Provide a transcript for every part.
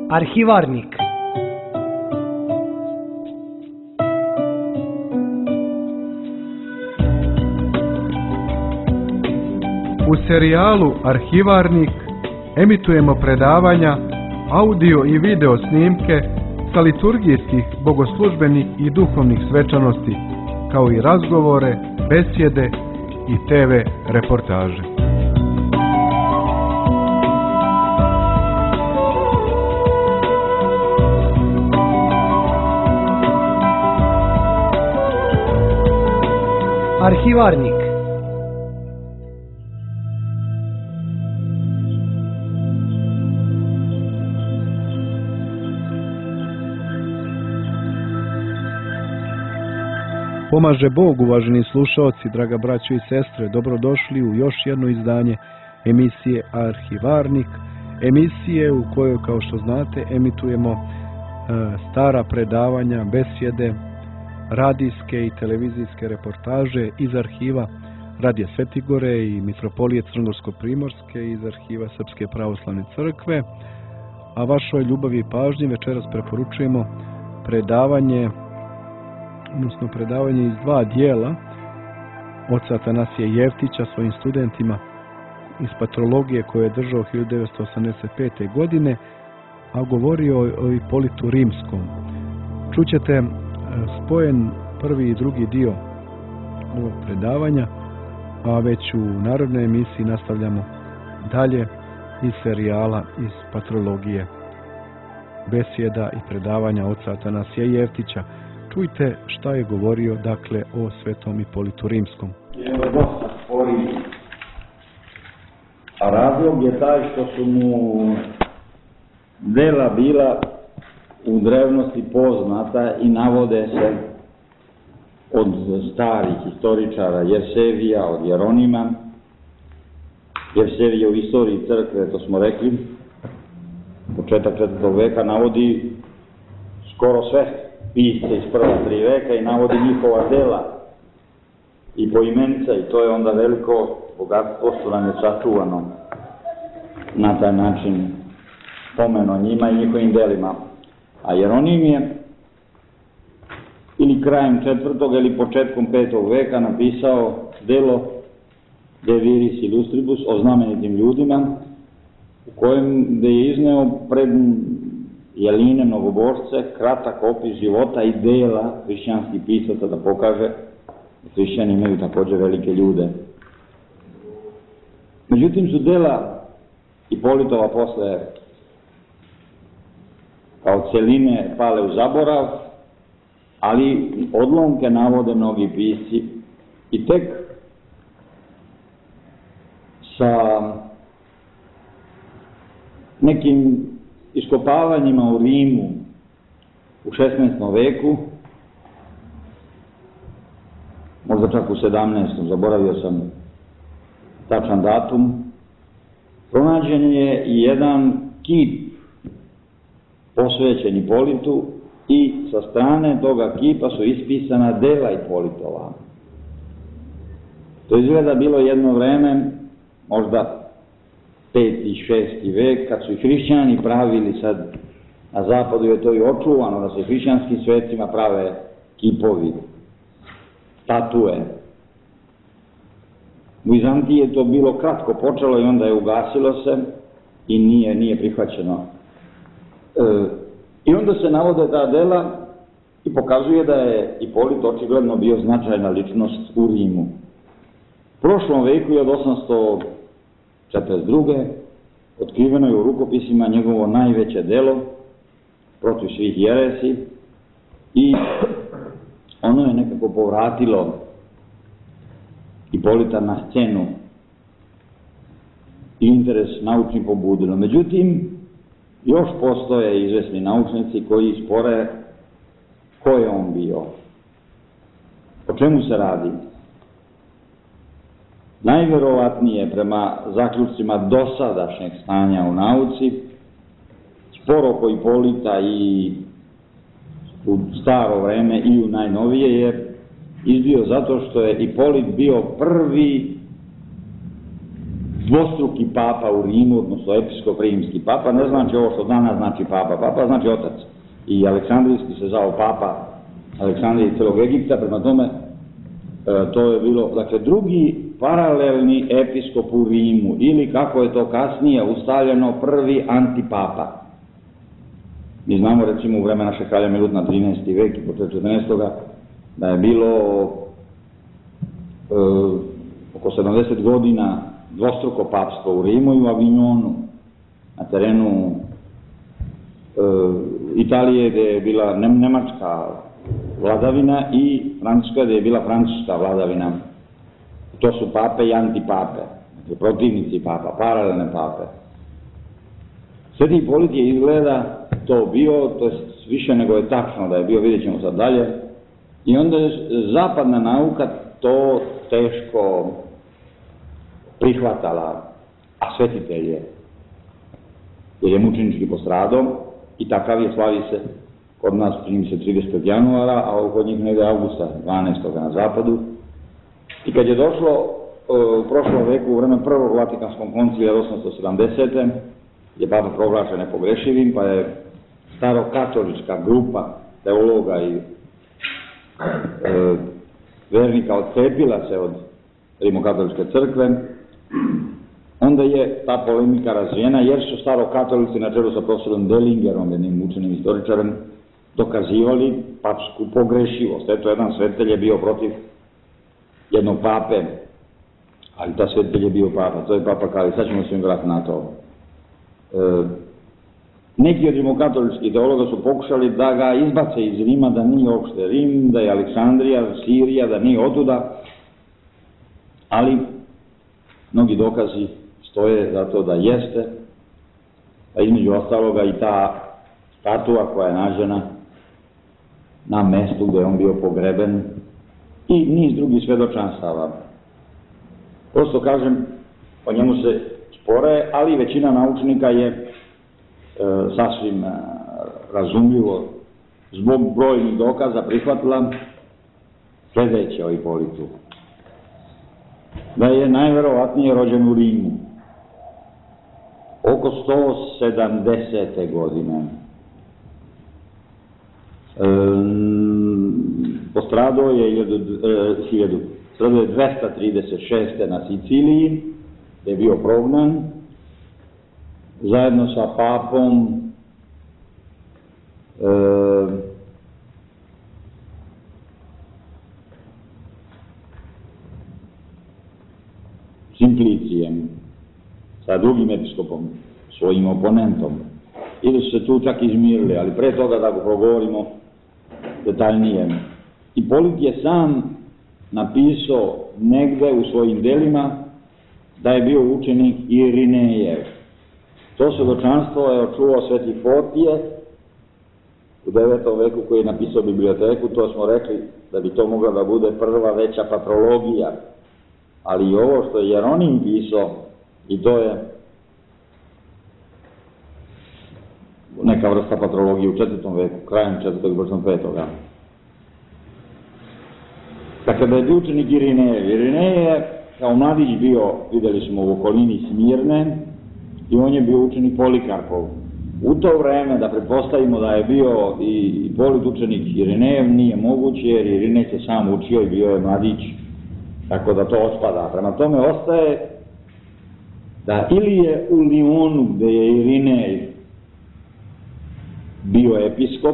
Arhivarnik. U serijalu Arhivarnik emitujemo predavanja, audio i video snimke sa liturgijskih, bogoslužbenih i duhovnih svečanosti, kao i razgovore, besjede i TV reportaže. Arhivarnik. Pomaže Bog, uvaženi slušaoci, draga braćo i sestre, dobrodošli u još jedno izdanje emisije Arhivarnik, emisije u kojoj, kao što znate, emitujemo stara predavanja, besjede, radijske i televizijske reportaže iz arhiva Radija Svetigore i Mitropolije Crnogorsko-Primorske, iz arhiva Srpske pravoslavne crkve, a vašoj ljubavi i pažnji večeras preporučujemo predavanje iz dva dijela oca Atanasija Jeftića svojim studentima iz patrologije koje je držao 1985. godine, a govorio o Ipolitu Rimskom. Čućete spojen prvi i drugi dio ovog predavanja, a već u narodnoj emisiji nastavljamo dalje iz serijala iz patrologije, besjeda i predavanja oca Atanasija Jeftića. Čujte šta je govorio, dakle, o svetom Ipolitu Rimskom. Evo dosta spori, a razlog je taj što su mu dela bila u drevnosti poznata i navode se od starih historičara Jersevija, od Jeronima. Jersevija u istoriji crkve, to smo rekli, početak 4. veka navodi skoro sve pisce iz prva 3 veka i navodi njihova dela i poimenica, i to je onda veliko bogatstvo što nam je sačuvano na taj način spomen o njima i njihovim delima. A Jeronim je ili krajem 4. ili početkom 5. veka napisao delo De Viris Illustribus o znamenitim ljudima, u kojem je izneo pred Jeline mnogobožce kratak opis života i dela hrišćanskih pisaca, da pokaže da hrišćani imaju također velike ljude. Međutim su dela Ipolitova posle kao celine pale u zaborav, ali odlomke navode mnogi pisci i tek sa nekim iskopavanjima u Rimu u 16. veku, možda čak u 17. zaboravio sam tačan datum, pronađen je i jedan kip posvećen Ipolitu i sa strane toga kipa su ispisana dela Ipolitova. To izgleda bilo jedno vreme, možda 5. i 6. vek, kad su i hrišćani pravili, sad na zapadu je to i očuvano, da se hrišćanskim svecima prave kipovi, statue. U Vizantiji je to bilo kratko počelo i onda je ugasilo se i nije prihvaćeno. I onda se navode ta dela i pokazuje da je Ipolit očigledno bio značajna ličnost u Rimu. U prošlom veku je od 842. otkriveno je u rukopisima njegovo najveće delo protiv svih jeresi i ono je nekako povratilo Ipolita na scenu i interes naučni pobudilo. Međutim, još postoje izvesni naučnici koji spore ko je on bio, o čemu se radi. Najverovatnije, prema zaključcima dosadašnjeg stanja u nauci, spor oko Ipolita i u staro vreme i u najnovije je izbio zato što je Ipolit bio prvi dvostruki papa u Rimu, odnosno episkop rimski. Papa ne znači ovo što danas znači papa. Papa znači otac. I Aleksandrijski se zvao papa Aleksandrije celog Egipta, prema tome to je bilo, dakle, drugi paralelni episkop u Rimu, ili kako je to kasnije ustaljeno, prvi antipapa. Mi znamo, recimo, u vreme naše kralja Milutna 13. vek i početak 14. da je bilo oko 70 godina dvostruko papstvo u Rimu i u Avignonu, na terenu Italije, gde je bila nemačka vladavina, i Francuska, gde je bila francuska vladavina. To su pape i antipape, dakle, protivnici papa, paralelne pape. Sveti Hipolit je izgleda to bio, to je više nego je tačno da je bio, vidjet ćemo sad dalje, i onda je zapadna nauka to teško prihvatala, a svetitelj je, jer je mučenički postradao, i takav je, slavi se kod nas, čini se 30. januara, a kod njih negde avgusta 12. na zapadu. I kad je došlo u prošlom veku, u vreme prvog Vatikanskog koncilija 870. je papa proglašen nepogrešivim, pa je starokatolička grupa teologa i vernika odcepila se od rimokatoličke crkve. Onda je ta polemika razvijena, jer su starokatolici na čelu sa profesorom Dellingerom, jednim učenim istoričarem, dokazivali papsku pogrešivost. Eto, jedan svetitelj je bio protiv jednog pape, ali ta svetitelj je bio papa, to je papa Kali, sad ćemo se im vratiti na to. Neki od rimokatoličkih teologa su pokušali da ga izbace iz Rima, da nije uopšte Rim, da je Aleksandrija, Sirija, da nije otuda, ali mnogi dokazi stoje za to da jeste, a između ostaloga i ta statua koja je nađena na mestu gde je on bio pogreben i niz drugih svedočanstava. Prosto kažem, o njemu se spore, ali većina naučnika je sasvim razumljivo zbog brojnih dokaza prihvatila sledeće o Hipolitu. Da je najverovatnije rođen u Rimu oko 170. godine. Postradao je 236. na Siciliji, gde je bio prognan, zajedno sa papom Simplicijem, sa drugim episkopom, svojim oponentom. Ili su se tu čak izmirili, ali pre toga da go progovorimo detaljnije. Hipolit je sam napisao negde u svojim delima da je bio učenik Irinejev. To svedočanstvo je očuvao sveti Fotije u 9. veku, koji je napisao biblioteku. To smo rekli da bi to mogla da bude prva veća patrologija. Ali i ovo što je Jeronim pisao, i to je neka vrsta patrologije u 4. veku, krajem 4. i 5. Dakle, da je bio učenik Irinejev. Irinej je kao mladić bio, videli smo, u okolini Smirne, i on je bio učenik Polikarpov. U to vreme, da pretpostavimo da je bio i Hipolit učenik Irinejev, nije moguće, jer Irinej se sam učio i bio je mladić, tako da to otpada. Prema tome ostaje da ili je u Lionu, gde je Irinej bio episkop,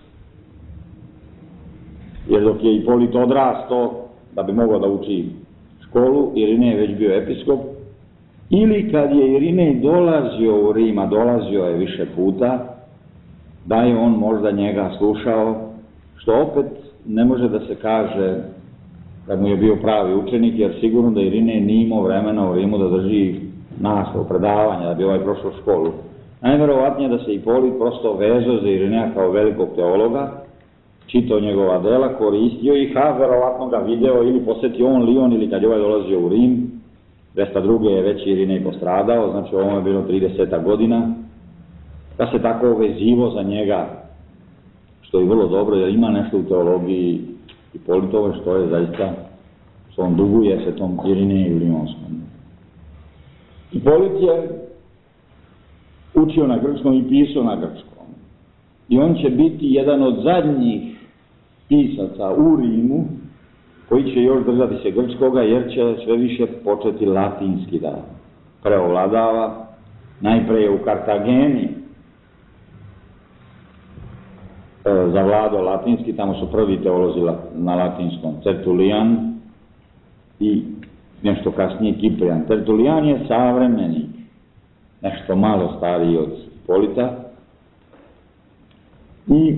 jer dok je Hipolit odrastao da bi mogao da uči školu, Irinej je već bio episkop, ili kad je Irinej dolazio u Rima, dolazio je više puta, da je on možda njega slušao, što opet ne može da se kaže da mu je bio pravi učenik, jer sigurno da Irinej nije imao vremena u Rimu da drži nastavu, predavanja, da bi ovaj prošao školu. Najverovatnije da se Hipolit prosto vezao za Irineja kao velikog teologa, čitao njegova dela, koristio ih, a verovatno ga video ili posetio on Lion, ili kad je ovaj dolazio u Rim. 202. je već Irinej postradao, znači ovo je bilo 30. godina, da se tako vezivo za njega, što je vrlo dobro, jer ima nešto u teologiji Hipolitove, što je zaista, što on duguje se tom Irineju Lionskom. Hipolit je učio na grčkom i pisao na grčkom. I on će biti jedan od zadnjih pisaca u Rimu koji će još držati se grčkoga, jer će sve više početi latinski da preovladava. Najpre je u Kartageni zavladao latinski, tamo su prvi teolozi na latinskom, Tertulijan i nešto kasnije Kiprijan. Tertulijan je savremenik, nešto malo stariji od Hipolita, i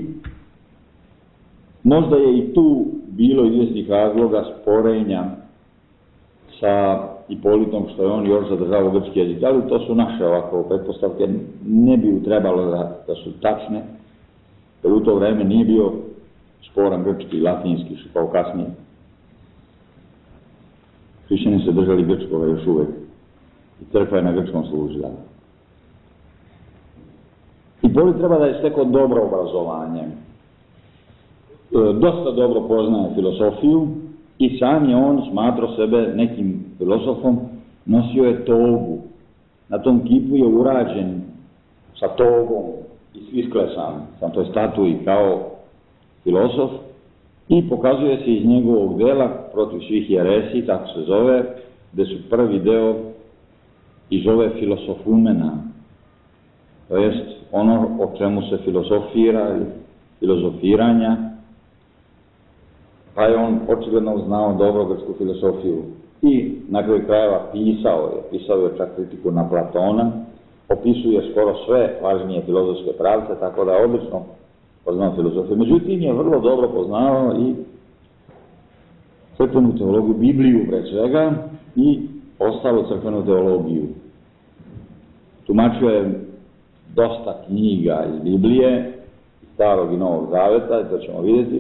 možda je i tu bilo izvjesnih razloga sporenja sa Hipolitom, što je on još zadržavao grčki jezik, ali to su naše ovako pretpostavke, ne bi trebalo da su tačne, jer u to vreme nije bio sporan grčki i latinski, što kao kasnije. Hrišćani se držali grčkoga još uvek i crkva je na grčkom služila. Hipolit treba da je stekao dobro obrazovanje. Dosta dobro poznaje filosofiju i sam je on smatrao sebe nekim filosofom, nosio je togu. Na tom kipu je urađen sa togom i isklesan na toj statuji kao filosof i pokazuje se iz njegovog dela Protiv svih jeresi, tako se zove, gde su prvi deo i zove filosofumena, to jest ono o čemu se filosofira ili filozofiranja, pa je on očigledno znao dobro grčku filosofiju i na kraju krajeva pisao je čak kritiku na Platona, opisuje skoro sve važnije filozofske pravce, tako da je odlično poznao filozofiju. Međutim, je vrlo dobro poznao i crkvenu teologiju, Bibliju pre svega, i ostalu crkvenu teologiju. Tumačio je dosta knjiga iz Biblije, Starog i Novog Zaveta, i to ćemo vidjeti.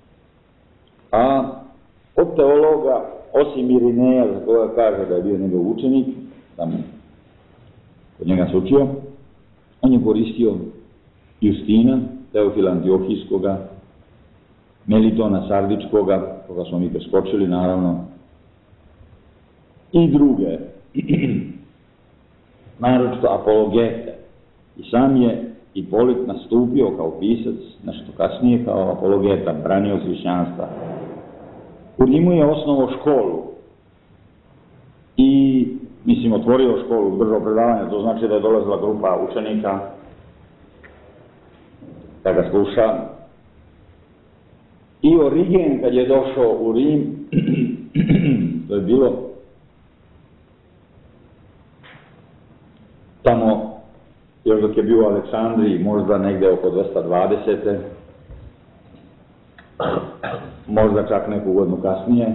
A od teologa, osim Irineja, za koga kaže da je bio njegov učenik, tamo kod njega se učio, on je koristio Justina, Teofila Antiohijskoga, Melitona Sardičkoga, koga smo mi preskočili, naravno, i druge, naročito apologete. I sam je Hipolit nastupio kao pisac, nešto kasnije kao apologeta, branio hrišćanstva. U Rimu je osnovao školu i, mislim, otvorio školu, držao predavanja, to znači da je dolazila grupa učenika da ga sluša. I Origen, kad je došao u Rim, to je bilo tamo, još dok je bio u Aleksandriji, možda negde oko 220. Možda čak neku godinu kasnije,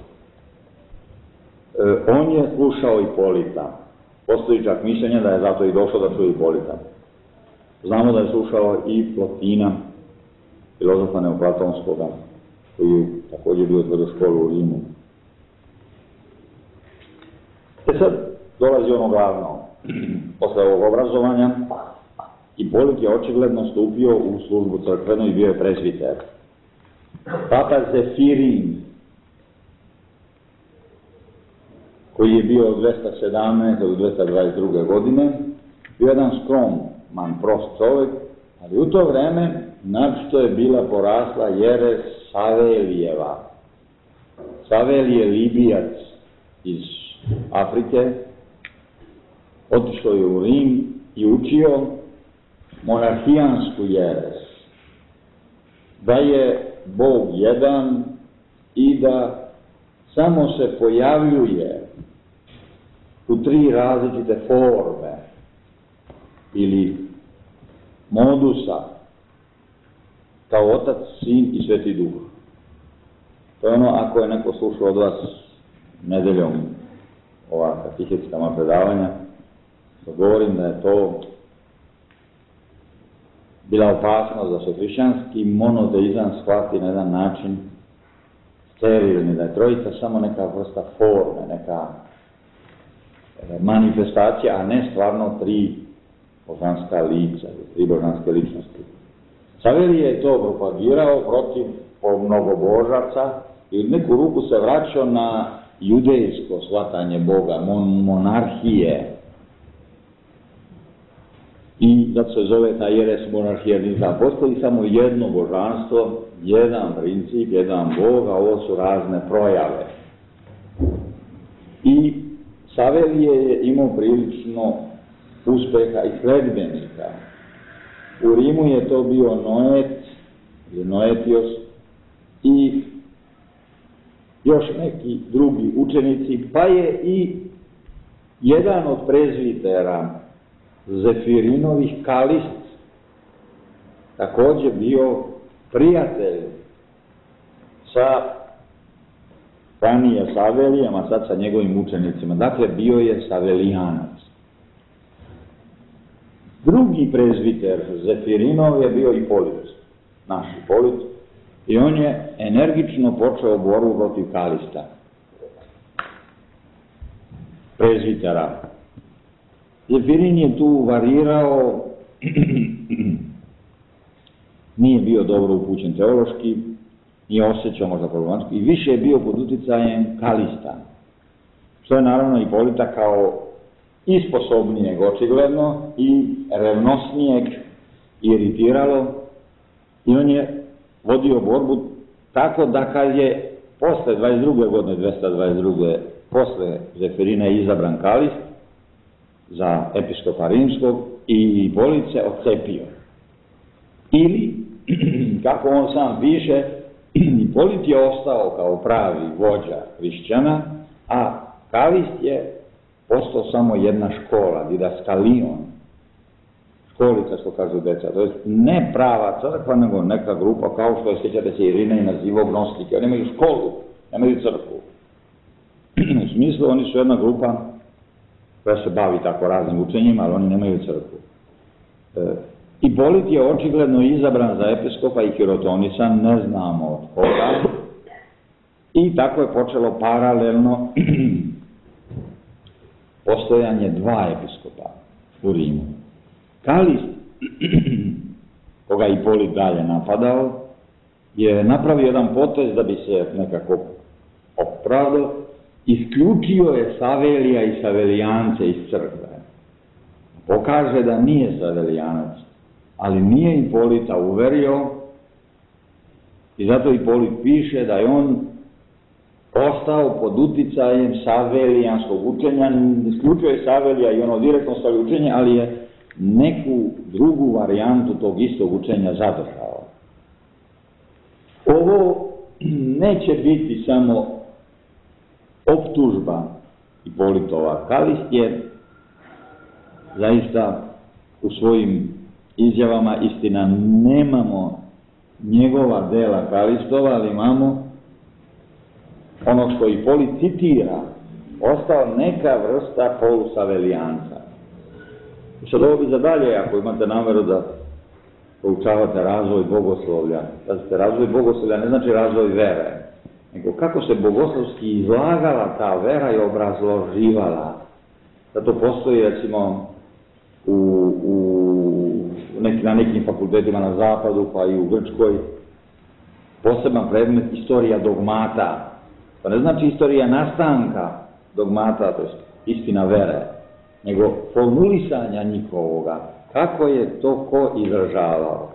on je slušao Hipolita. Postoji čak mišljenje da je zato i došao da čuje Hipolita. Znamo da je slušao i Plotina, filozofa neoplatonskoga, koji je također bio otvorio školu u Rimu. Sad dolazi ono glavno. Posle ovog obrazovanja, Hipolit je očigledno stupio u službu crkvenu i bio je presviter. Papa Zefirin, koji je bio od 217. do 222. godine, bio jedan skroman, prost čovjek, ali u to vreme naročito je bila porasla jeres Savelijeva. Savelije Libijac iz Afrike, otišao je u Rim i učio monarhijansku jeres, da je Bog jedan i da samo se pojavljuje u tri različite forme ili modusa, kao Otac, Sin i Sveti Duh. To je ono, ako je neko slušao od vas nedeljom ova katehetska predavanja, da govorim da je to bila opasnost da se hrišćanski monoteizam shvati na jedan način sterilni, da je trojica samo neka vrsta forme, neka manifestacija, a ne stvarno tri božanska lica, tri božanske ličnosti. Savelije je to propagirao protiv mnogobožaca i u neku ruku se vraćao na judejsko shvatanje Boga, monarhije, zato se zove ta jeres monarhijernizam. Postoji samo jedno božanstvo, jedan princip, jedan Bog, a ovo su razne projave. I Savelije je imao prilično uspeha i sledbenika. U Rimu je to bio Noet, ili Noetios, i još neki drugi učenici, pa je i jedan od prezvitera Zefirinovih, Kalist, također bio prijatelj sa ranije Savelijem, a sad sa njegovim učenicima. Dakle, bio je Savelijanac. Drugi prezviter Zefirinov je bio Ipolit, naš Ipolit, i on je energično počeo borbu protiv Kalista, prezvitera. Zefirin je tu varirao, nije bio dobro upućen teološki, nije osjećao možda problematiku i više je bio pod uticajem Kalista, što je naravno Ipolita kao i sposobnijeg očigledno i revnosnijeg iritiralo i on je vodio borbu tako da kad je posle 22. godine, 222. posle Zefirina izabran Kalist za episkopa rimskog i Ipolit se odcepio. Ili, kako on sam piše, Ipolit je ostao kao pravi vođa hrišćana, a Kalist je postao samo jedna škola, didaskalion, školica što kažu deca, to je ne prava crkva, nego neka grupa, kao što je, sjećate se, Irinej nazivao gnostike, oni imaju školu, nemaju crkvu. U smislu, oni su jedna grupa koja se bavi tako raznim učenjima, ali oni nemaju crkvu. Ipolit je očigledno izabran za episkopa i hirotonisan, ne znamo od koga, i tako je počelo paralelno postojanje dva episkopa u Rimu. Kalist, koga Ipolit dalje napadao, je napravio jedan potez da bi se nekako opravdao, isključio je Savelija i Savelijance iz crkve. Pokaže da nije Savelijanac, ali nije Ipolita uverio i zato Ipolit piše da je on ostao pod uticajem savelijanskog učenja, isključio je Savelija i ono direktno stavio učenje, ali je neku drugu varijantu tog istog učenja zadržao. Ovo neće biti samo optužba Ipolitova. Kalist je zaista u svojim izjavama, istina, nemamo njegova dela Kalistova, ali imamo ono što Ipolit citira, ostao neka vrsta polusavelijanca. Sad ovo bi za dalje, ako imate nameru da poučavate razvoj bogoslovlja. Pazite, razvoj bogoslovlja ne znači razvoj vere, nego kako se bogoslovski izlagala ta vera i obrazloživala. Zato postoji, recimo, na nekim fakultetima na zapadu, pa i u Grčkoj, poseban predmet istorija dogmata. To ne znači istorija nastanka dogmata, to je istina vere, nego formulisanja njihovoga, kako je to ko izražavao.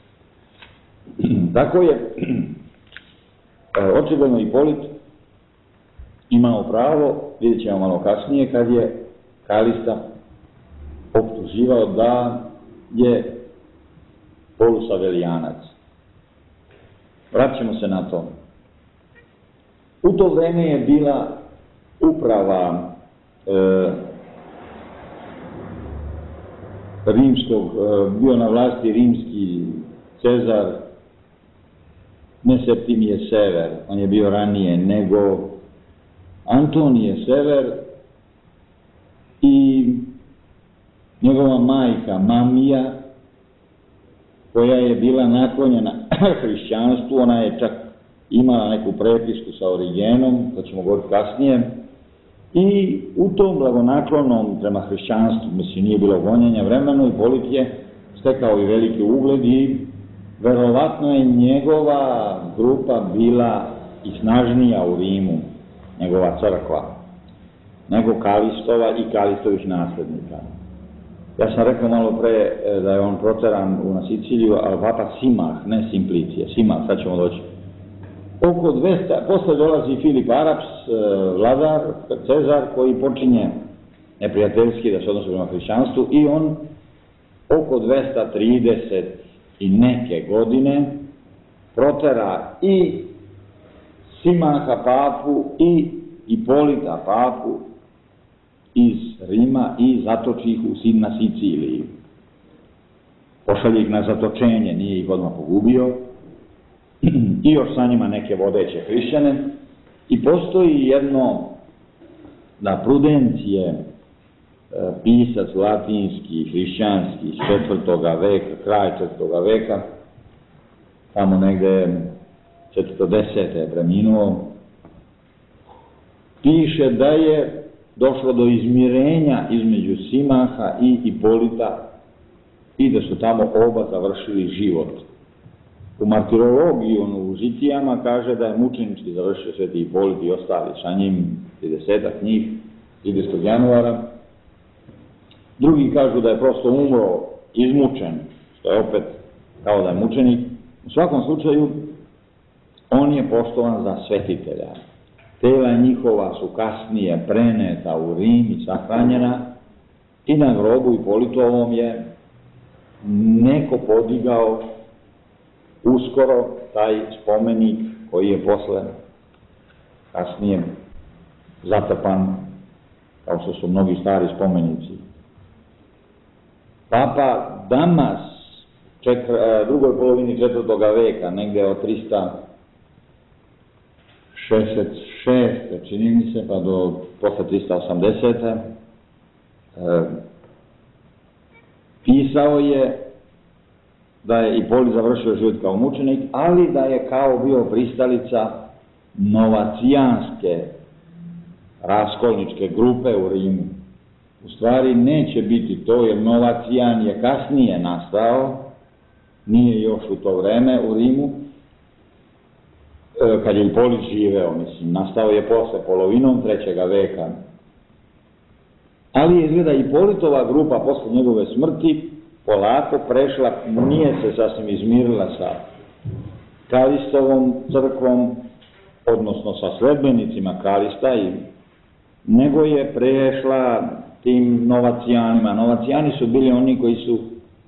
Tako je očigledno Ipolit imao pravo, vidjet ćemo malo kasnije, kad je Kalista optuživao da je polusavelijanac. Vraćamo se na to. U to vreme je bila uprava rimskog, bio na vlasti rimski Cezar, ne Septimije Sever, on je bio ranije, nego Antonije Sever i njegova majka Mamija, koja je bila naklonjena hrišćanstvu, ona je čak imala neku prepisku sa Origenom, to ćemo govoriti kasnije, i u tom blagonaklonom prema hrišćanstvu, mislim, nije bilo gonjenja vremenu, Ipolit je stekao i veliki ugled i verovatno je njegova grupa bila i snažnija u Rimu, njegova crkva, nego Kalistova i Kalistovih naslednika. Ja sam rekao malo pre da je on proteran na Siciliju, ali papa Simah, ne Simplicije, Simah, sad ćemo doći. Oko 200, posle dolazi Filip Araps, vladar, Cezar, koji počinje neprijateljski da se odnosi prema hrišćanstvu i on oko 230 i neke godine protera i Simaha papu i Ipolita papu iz Rima i zatoči ih na Siciliji. Pošalje ih na zatočenje, nije ih odmah pogubio, i još sa njima neke vodeće hrišćane. I postoji jedno, da Prudencije, pisac latinski, hrišćanski iz 4. veka, kraj 4. veka, tamo negde 410. je preminuo, piše da je došlo do izmirenja između Simaha i Ipolita i da su tamo oba završili život. U martirologiji, u Žitijama, kaže da je mučenički završio Sveti Ipolit i ostali sa njim 30 njih, 30. januara. Drugi kažu da je prosto umro izmučen, što je opet kao da je mučenik. U svakom slučaju, on je poštovan za svetitelja. Tela njihova su kasnije preneta u Rim i sahranjena i na grobu Ipolitovom je neko podigao uskoro taj spomenik koji je posle kasnije zatrpan, kao što su mnogi stari spomenici. Papa Damas, drugoj polovini 4. veka, negde od 366. čini mi se, pa do posle 380. Pisao je da je Ipolit završio život kao mučenik, ali da je kao bio pristalica novacijanske raskolničke grupe u Rimu. U stvari neće biti to, jer Novacijan je kasnije nastao, nije još u to vreme u Rimu, kad je Ipolit živeo, mislim, nastao je posle polovinom 3. veka. Ali izgleda Ipolitova grupa posle njegove smrti polako prešla, nije se sasvim izmirila sa Kalistovom crkvom, odnosno sa sledbenicima Kalista, nego je prešla tim Novacijanima. Novacijani su bili oni koji su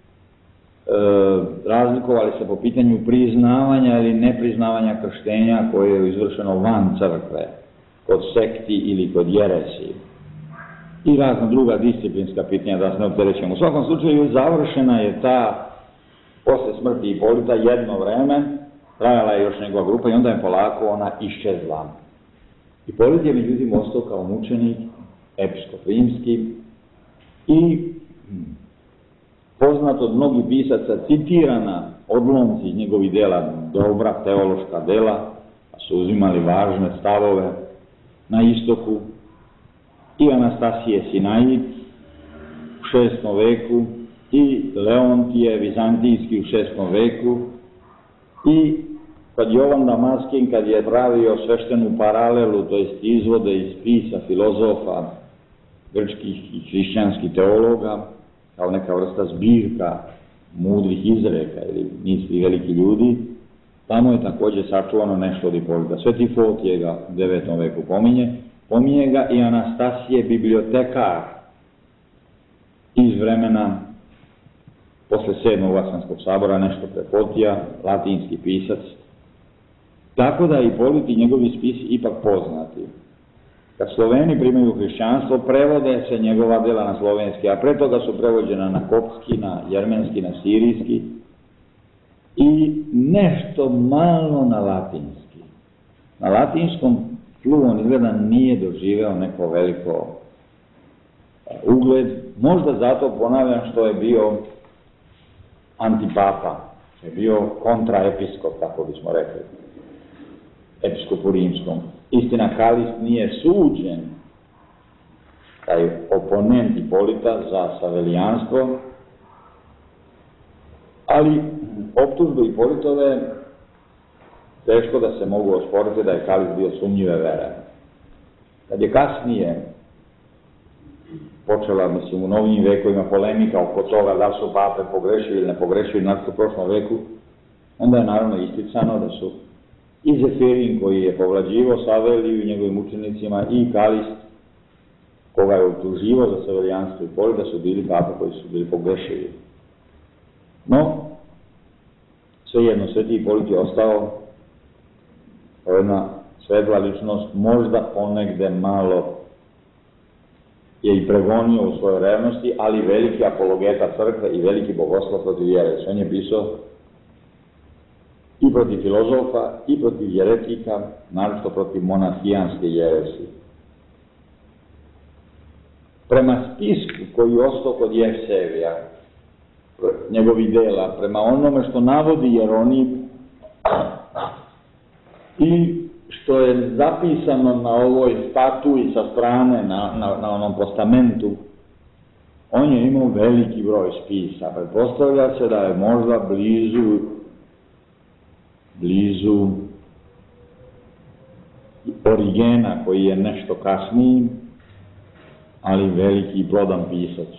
razlikovali se po pitanju priznavanja ili nepriznavanja krštenja koje je izvršeno van crkve, kod sekti ili kod jeresi. I razna druga disciplinska pitanja, da se ne opterećemo. U svakom slučaju završena je ta, posle smrti Ipolita, jedno vreme, trajala je još njegova grupa i onda je polako ona iščezla. Ipolit je međutim ostao kao mučenik, episkop rimski i poznat od mnogih pisaca, citirana odlomci njegovih dela, dobra teološka dela, pa su uzimali važne stavove na istoku, i Anastasije Sinaid u 6. veku, i Leontije Vizantijski u 6. veku, i kad Jovan Damaskin, kad je pravio sveštenu paralelu, to jest izvode iz spisa filozofa, grčkih i hrišćanskih teologa, kao neka vrsta zbirka mudrih izreka ili misli veliki ljudi, tamo je takođe sačuvano nešto od Ipolita. Sveti Fotije ga u 9. veku pominje ga i Anastasije bibliotekar iz vremena posle 7. Vaseljenskog sabora, nešto pre Fotija, latinski pisac. Tako da Ipolit i njegovi spisi ipak poznati. Kad Sloveni primaju hrišćanstvo, prevode se njegova dela na slovenski, a pre toga su prevođena na koptski, na jermenski, na sirijski i nešto malo na latinski. Na latinskom tlu on izgleda nije doživeo neko veliko ugled, možda zato ponavljam što je bio antipapa, je bio kontraepiskop, tako bismo rekli, episkopu rimskom. Istina, Kalist nije suđen, taj oponent Ipolita, za savelijanstvo, ali optužbe Ipolitove teško da se mogu osporiti da je Kalist bio sumnjive vere. Kad je kasnije počela, mislim, u novim vekovima polemika oko toga da su pape pogrešili ili ne pogrešili u prošlom veku, onda je naravno isticano da su i Zefirin, koji je povlađivo Saveliju i njegovim učenicima, i Kalist, koga je optuživo za savelijanstvo i Polit, da su bili pape koji su bili pogrešili. No, svejedno, Sveti Ipolit je ostao kao jedna svetla ličnost, možda ponegde malo je i pregonio u svojoj revnosti, ali veliki apologeta crkve i veliki bogoslov protiv jeresi. On je pisao i protiv filozofa, i protiv jeretika, naročito protiv monahijanske jeresi. Prema spisku koji je ostao kod Jevsevija, njegovih dela, prema onome što navodi Jeronim i što je zapisano na ovoj statui sa strane, na onom postamentu, on je imao veliki broj spisa. Pretpostavlja se da je možda blizu Origena, koji je nešto kasniji, ali veliki i plodan pisac.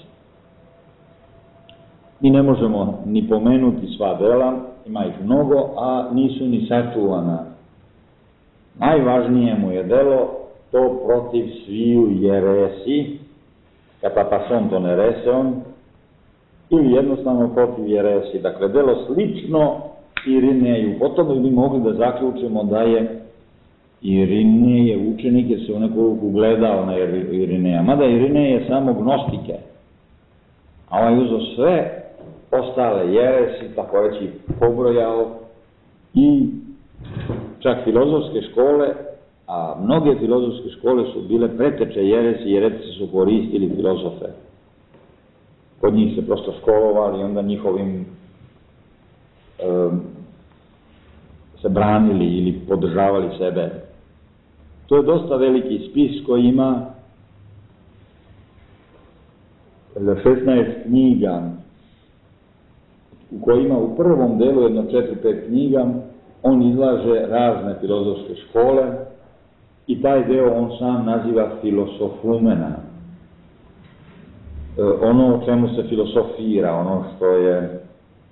Mi ne možemo ni pomenuti sva dela, ima ih mnogo, a nisu ni sačuvana. Najvažnije mu je delo to protiv sviju jeresi, Katapason ton ereseon, ili jednostavno protiv jeresi. Dakle, delo slično Irineju. Po tome bi mogli da zaključimo da je Irineje učenik, jer se u neku ruku gledao na Irineja. Mada Irinej je samo gnostike, a ovaj uzeo sve ostale jeresi, tako reći pobrojao, i čak filozofske škole, a mnoge filozofske škole su bile preteče jeresi, jeretici su koristili filozofe. Kod njih se prosto školovali i onda njihovim se branili ili podržavali sebe. To je dosta veliki spis koji ima 16 knjiga, u kojima u prvom delu, jedno 4-5 knjiga, on izlaže razne filozofske škole i taj deo on sam naziva filosofumena. Ono o čemu se filosofira, ono što je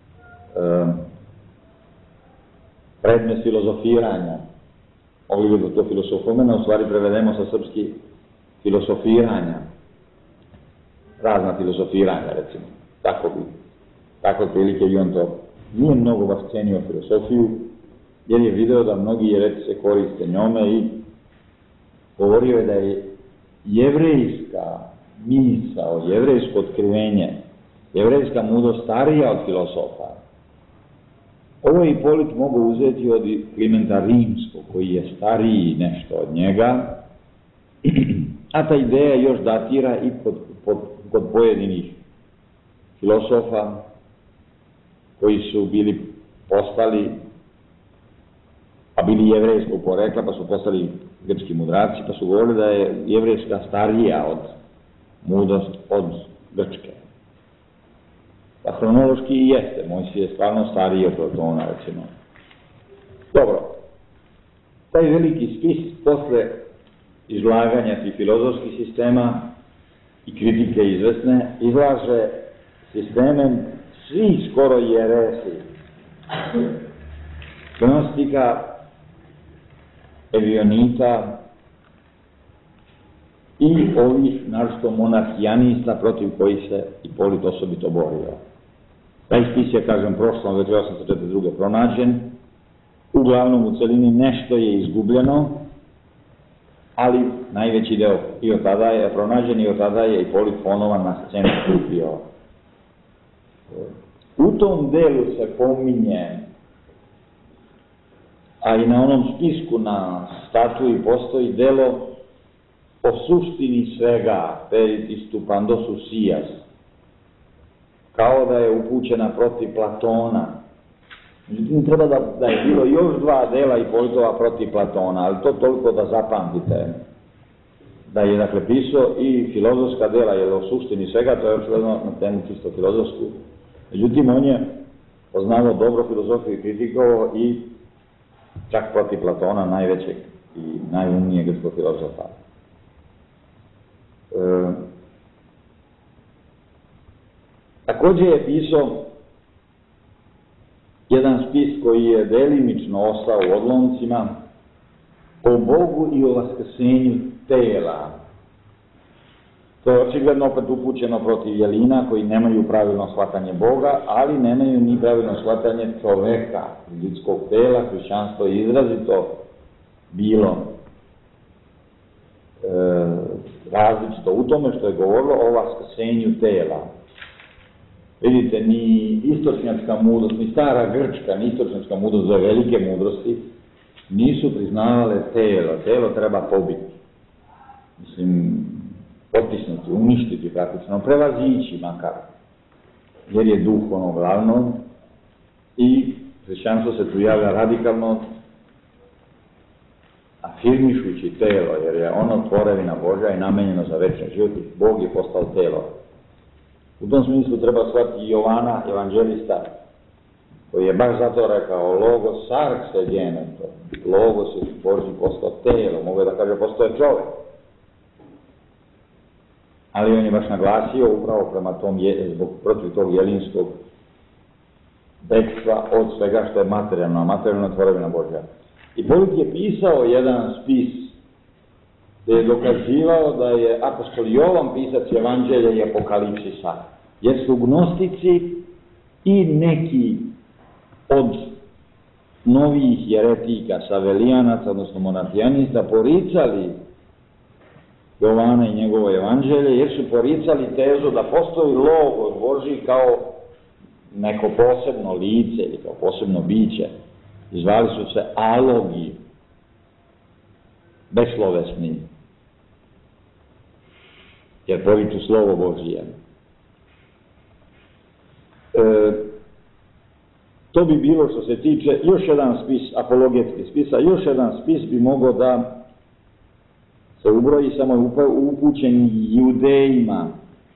predmet filozofiranja. Mogli bi da to filosofumena u stvari prevedemo sa srpski filosofiranja. Razna filosofiranja, recimo. Tako prilike i on to nije mnogo vas cenio filosofiju, jer je video da mnogi jeretice koriste njome i govorio je da je jevrejska misao, jevrejsko otkrivenje, jevrejska mudrost starija od filosofa. Ovo je Ipolit mogao uzeti od Klimenta Rimskog, koji je stariji nešto od njega, a ta ideja još datira i kod pojedinih filosofa koji su bili postali, a bili jevrejskog porekla, pa su postali grčki mudraci, pa su govorili da je jevrejska starija od mudrost od grčke. Pa hronološki i jeste, Mojsije je stvarno stariji od Platona, recimo. Dobro, taj veliki spis posle izlaganja tih filozofskih sistema i kritike izvesne izlaže sistemem svi skoro jeresi, gnostika, evionita i ovih, naročito monarhijanista, protiv kojih se Ipolit osobito borio. Taj spis je, kažem, prošlom već 1842. pronađen, uglavnom u celini nešto je izgubljeno, ali najveći deo i od tada je pronađen i od tada je Ipolit ponovan na scenu stupio. U tom delu se pominje, a i na onom spisku na statui postoji delo o suštini svega, peritis stupandos usijas, kao da je upućena protiv Platona. Međutim, treba da je bilo još dva dela Ipolitova protiv Platona, ali to toliko da zapamtite. Da je, dakle, pisao i filozofska dela, jer o suštini svega, to je očigledno na temu čisto filozofsku. Međutim, on je poznavao dobro filozofiju i kritikovao i čak protiv Platona, najvećeg i najumnijeg grčkog filozofa. Takođe je pisao jedan spis koji je delimično ostao u odlomcima o Bogu i o vaskrsenju tela. To je očigledno opet upućeno protiv jelina koji nemaju pravilno shvatanje Boga, ali nemaju ni pravilno shvatanje čoveka, ljudskog tela. Hrišćanstvo je izrazito bilo različito u tome što je govorilo o vaskrsenju tela. Vidite, ni istočnjačka mudrost, ni stara grčka, ni istočnjačka mudrost za velike mudrosti nisu priznavale telo. Telo treba pobiti. Mislim, potisnuti, uništiti praktično, prevazići makar, jer je duh ono glavno i hrišćanstvo se tu javlja radikalno afirmišući telo, jer je ono tvorevina Božja i namenjeno za večni život i Bog je postao telo. U tom smislu treba shvatiti i Jovana, evanđelista, koji je baš zato rekao logos sarkse geneto, logos je Božji postao telo, mogu da kaže postao je čovek. Ali on je baš naglasio upravo prema tom, protiv tog jelinskog bekstva od svega što je materijalno, a materijalno je tvorevina Božja. I Polit je pisao jedan spis gde je dokazivao da je apostol Jovan pisac evanđelja i apokalipsisa, jer su gnostici i neki od novih jeretika, savelijanaca, odnosno monafijanista, poricali Jovana i njegovo evanđelje, jer su poricali tezu da postoji logos Božji kao neko posebno lice ili kao posebno biće. I zvali su se alogi, beslovesni, jer poriču slovo Božije. To bi bilo što se tiče još jedan spis, apologetski spisa, još jedan spis bi mogao da se ubroji samo upućen judejima,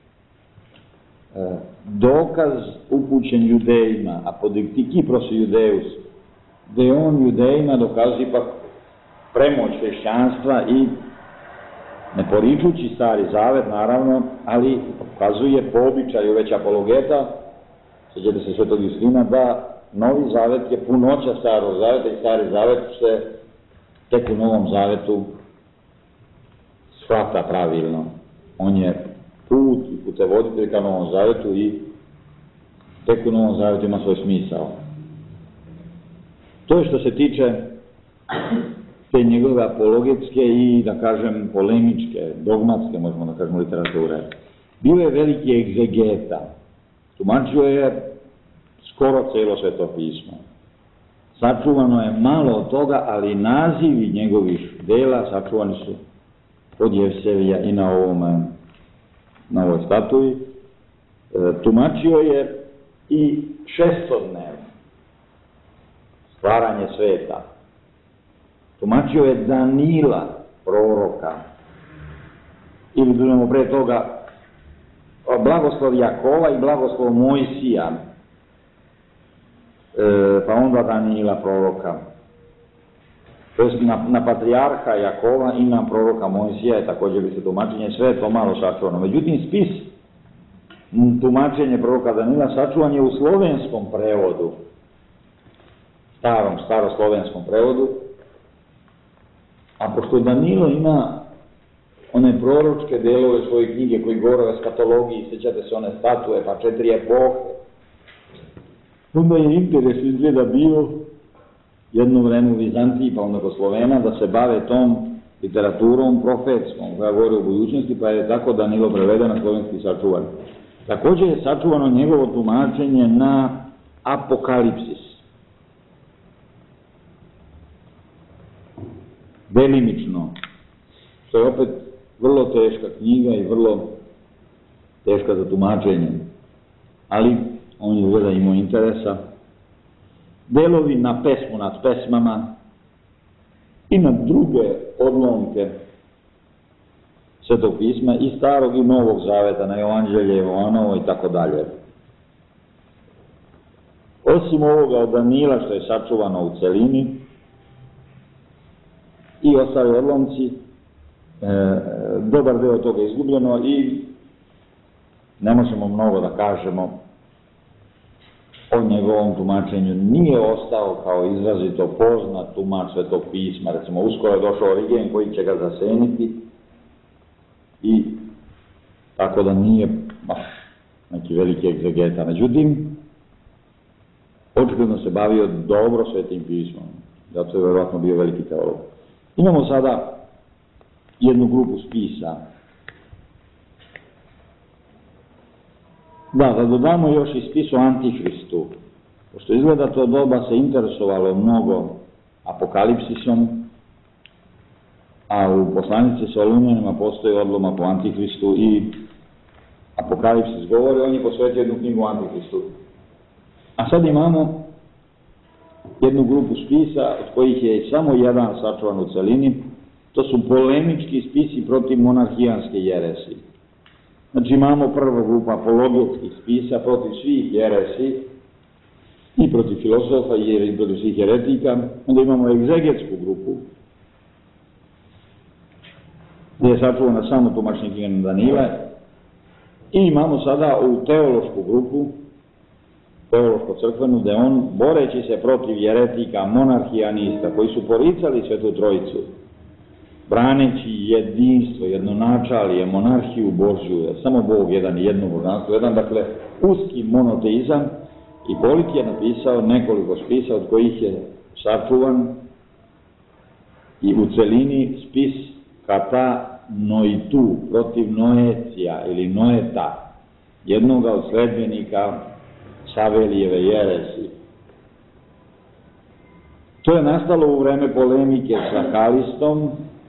dokaz upućen judejima, apodiktikipros judeus, gde on judejima dokazi ipak premoć hrišćanstva i ne poričući Stari Zavet, naravno, ali pokazuje po običaju već apologeta, sjećate se Svetog Justina, da Novi Zavet je punoća Starog Zaveta i Stari Zavet se tek u Novom Zavetu shvata pravilno. On je put i putevoditelj ka Novom Zavetu i tek u Novom Zavetu ima svoj smisao. To je što se tiče te njegove apologetske i, da kažem, polemičke, dogmatske, možemo da kažemo, literature. Bio je veliki egzegeta. Tumačio je skoro celo Sveto pismo. Sačuvano je malo od toga, ali nazivi njegovih dela sačuvani su od Jevsevija i na ovoj statui. Tumačio je i šestodnev, stvaranje sveta. Tumačio je Danila, proroka, ili da pre toga blagoslov Jakova i blagoslov Mojsija, pa onda Danila, proroka. To je na patrijarha Jakova i na proroka Mojsija je također bi se tumačenje, sve je to malo sačuvano. Međutim, spis tumačenje proroka Danila sačuvan je u slovenskom prevodu, staroslovenskom prevodu, a pošto Danilo ima one proročke delove svoje knjige koji govore o eskatologiji, sjećate se one statue, pa 4 epohe, onda je interes izgleda bio jedno vreme u Vizantiji, pa onda kod Slovena, da se bave tom literaturom profetskom, koja govori o budućnosti, pa je tako Danilo preveden na slovenski sačuvan. Također je sačuvano njegovo tumačenje na Apokalipsis. Delimično, što je opet vrlo teška knjiga i vrlo teška za tumačenje, ali on je gleda imao interesa. Delovi na pesmu nad pesmama i na druge odlomke Svetog pisma i Starog i Novog Zaveta, na Evanđelje Jovanovo i tako dalje. Osim ovoga od Danila što je sačuvano u celini i ostali odlomci, dobar deo toga je izgubljeno i ne možemo mnogo da kažemo o njegovom tumačenju nije ostao kao izrazito poznat tumač Svetog pisma. Recimo, uskoro je došao Origen koji će ga zaseniti i tako da nije baš neki veliki egzegeta. Međutim, očigledno se bavio dobro Svetim pismom, zato je vjerojatno bio veliki teolog. Imamo sada jednu grupu spisa. Da dodamo još i spis o Antihristu, pošto izgleda to doba se interesovalo mnogo apokalipsisom, a u poslanici Solunjanima postoji odlomak o Antihristu i apokalipsis govori, on je posvetio jednu knjigu o Antihristu. A sad imamo jednu grupu spisa, od kojih je samo jedan sačuvan u celini, to su polemički spisi protiv monarhijanske jeresi. Znači imamo prvo grupu apologetskih spisa protiv svih jeresi, i protiv filosofa i protiv svih heretika, onda imamo egzegetsku grupu, gdje je sačuvana samo tumačenje knjige Danila, i imamo sada ovu teološku grupu, teološko-crkvenu, gdje on, boreći se protiv jeretika, monarhijanista, koji su poricali Svetu Trojicu, braneći jedinstvo, jednonačalje, monarhiju Božju, samo Bog jedan i jedno božanstvo, jedan, dakle, uski monoteizam, i Hipolit je napisao nekoliko spisa, od kojih je sačuvan i u celini spis Kata Noitu, protiv Noecija ili Noeta, jednoga od sledbenika Savelijeve jeresi. To je nastalo u vreme polemike sa Kalistom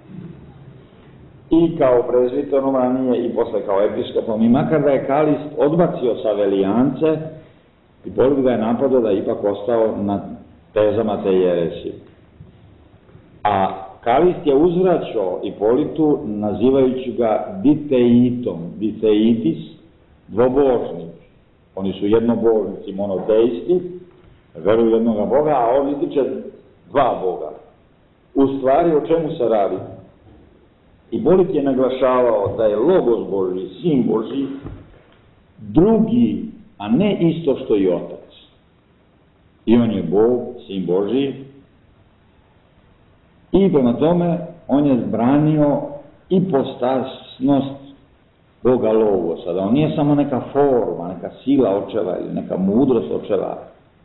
i kao prezbiterom ranije i posle kao episkopom. I makar da je Kalist odbacio Savelijance, Hipolit ga je napadao da je ipak ostao na tezama te jeresi. A Kalist je uzvraćao Hipolitu nazivajući ga diteitom, diteitis, dvobožnik. Oni su jednobožnici, monoteisti, veruju jednoga Boga, a on ističe dva Boga. U stvari, o čemu se radi? Hipolit je naglašavao da je Logos Božji, Sin Božji, drugi, a ne isto što i Otac. I on je Bog, Sin Božji, i prema tome on je branio ipostasnost Boga Logosa, da on nije samo neka forma, neka sila očeva ili neka mudrost očeva,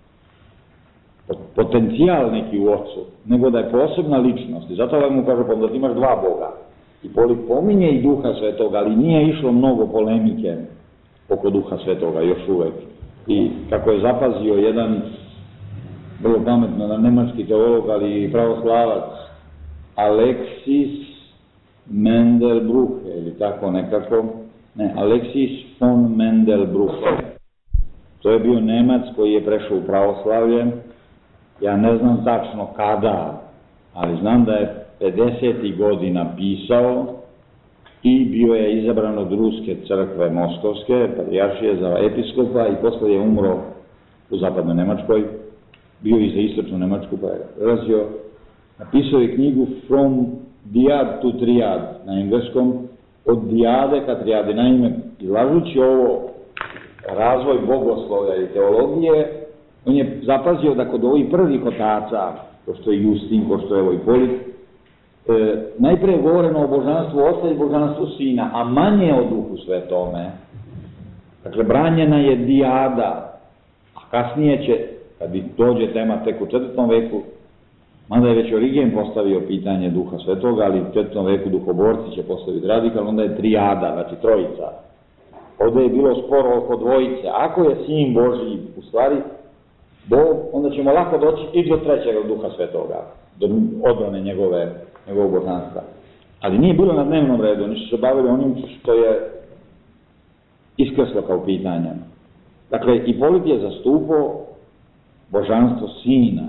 potencijal neki u Otcu, nego da je posebna ličnost. I zato ovaj mu kaže, da ti imaš dva Boga. Hipolit pominje i Duha Svetoga, ali nije išlo mnogo polemike oko Duha Svetoga još uvek. I kako je zapazio jedan vrlo pametno nemački teolog, ali i pravoslavac, Alexis Mendelbruch, ili tako nekako, ne, Alexis von Mendelbruch. To je bio Nemac koji je prešao u pravoslavlje. Ja ne znam tačno kada, ali znam da je 50. godina pisao i bio je izabran od Ruske crkve Moskovske, patrijaršije za episkopa, i posle je umro u zapadnoj Nemačkoj, bio i za istočnu Nemačku, pa je razio. Napisao je knjigu From Diad to Triad na engleskom, od dijade ka trijade. Naime, izlažući ovo razvoj bogoslovlja i teologije, on je zapazio da kod ovih prvih otaca, ko što je Justin, ko što je Hipolit, najprije je govoreno o božanstvu Oca i božanstvu Sina, a manje o Duhu Svetome. Dakle, branjena je dijada, a kasnije će, kad dođe tema tek u 4. veku, mada je već Origen postavio pitanje Duha Svetoga, ali u 4. veku duhoborci će postaviti radikal, onda je trijada, znači trojica. Ovdje je bilo sporo oko dvojice. Ako je Sin Božji u stvari Bog, onda ćemo lako doći i do 3. Duha Svetoga, do odbrane njegovog božanstva. Ali nije bilo na dnevnom redu, oni su se bavili onim što je iskrslo kao pitanje. Dakle, Hipolit je zastupao božanstvo Sina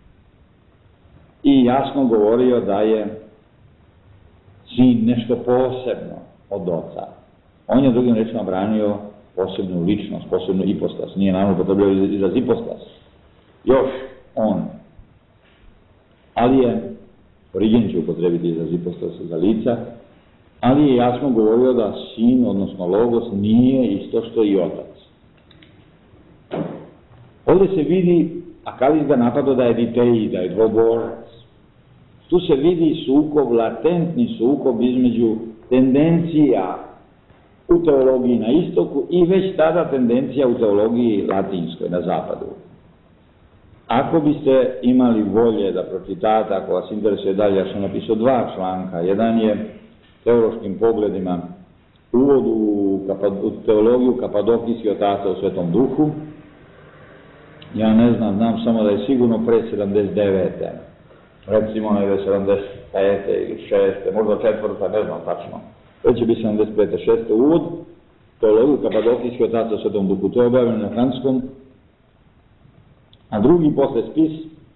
i jasno govorio da je Sin nešto posebno od Oca. On je drugim rečima branio posebnu ličnost, posebnu ipostas. Nije naravno potrebljao izraz ipostas. Još on. Ali je, Origen će upotrebiti izraz ipostas za lica, ali je jasno govorio da Sin, odnosno Logos, nije isto što i Otac. Ovdje se vidi, a Kalis ga napadao da je ditej, da je dvobožac. Tu se vidi sukob, latentni sukob između tendencija u teologiji na istoku i već tada tendencija u teologiji latinskoj na zapadu. Ako biste imali volje da pročitate, ako vas interesuje dalje, ja sam napisao 2 članka. Jedan je teološkim pogledima uvod u teologiju Kapadokijskih otaca u Svetom Duhu. Ja ne znam, znam samo da je sigurno pre 79. Recimo negde 75. ili 6. možda 4. ne znam tačno. Već će biti 75. 6. uvod teologiju Kapadokijskih otaca u Svetom Duhu. To je objavljeno na francuskom. A drugi posle spis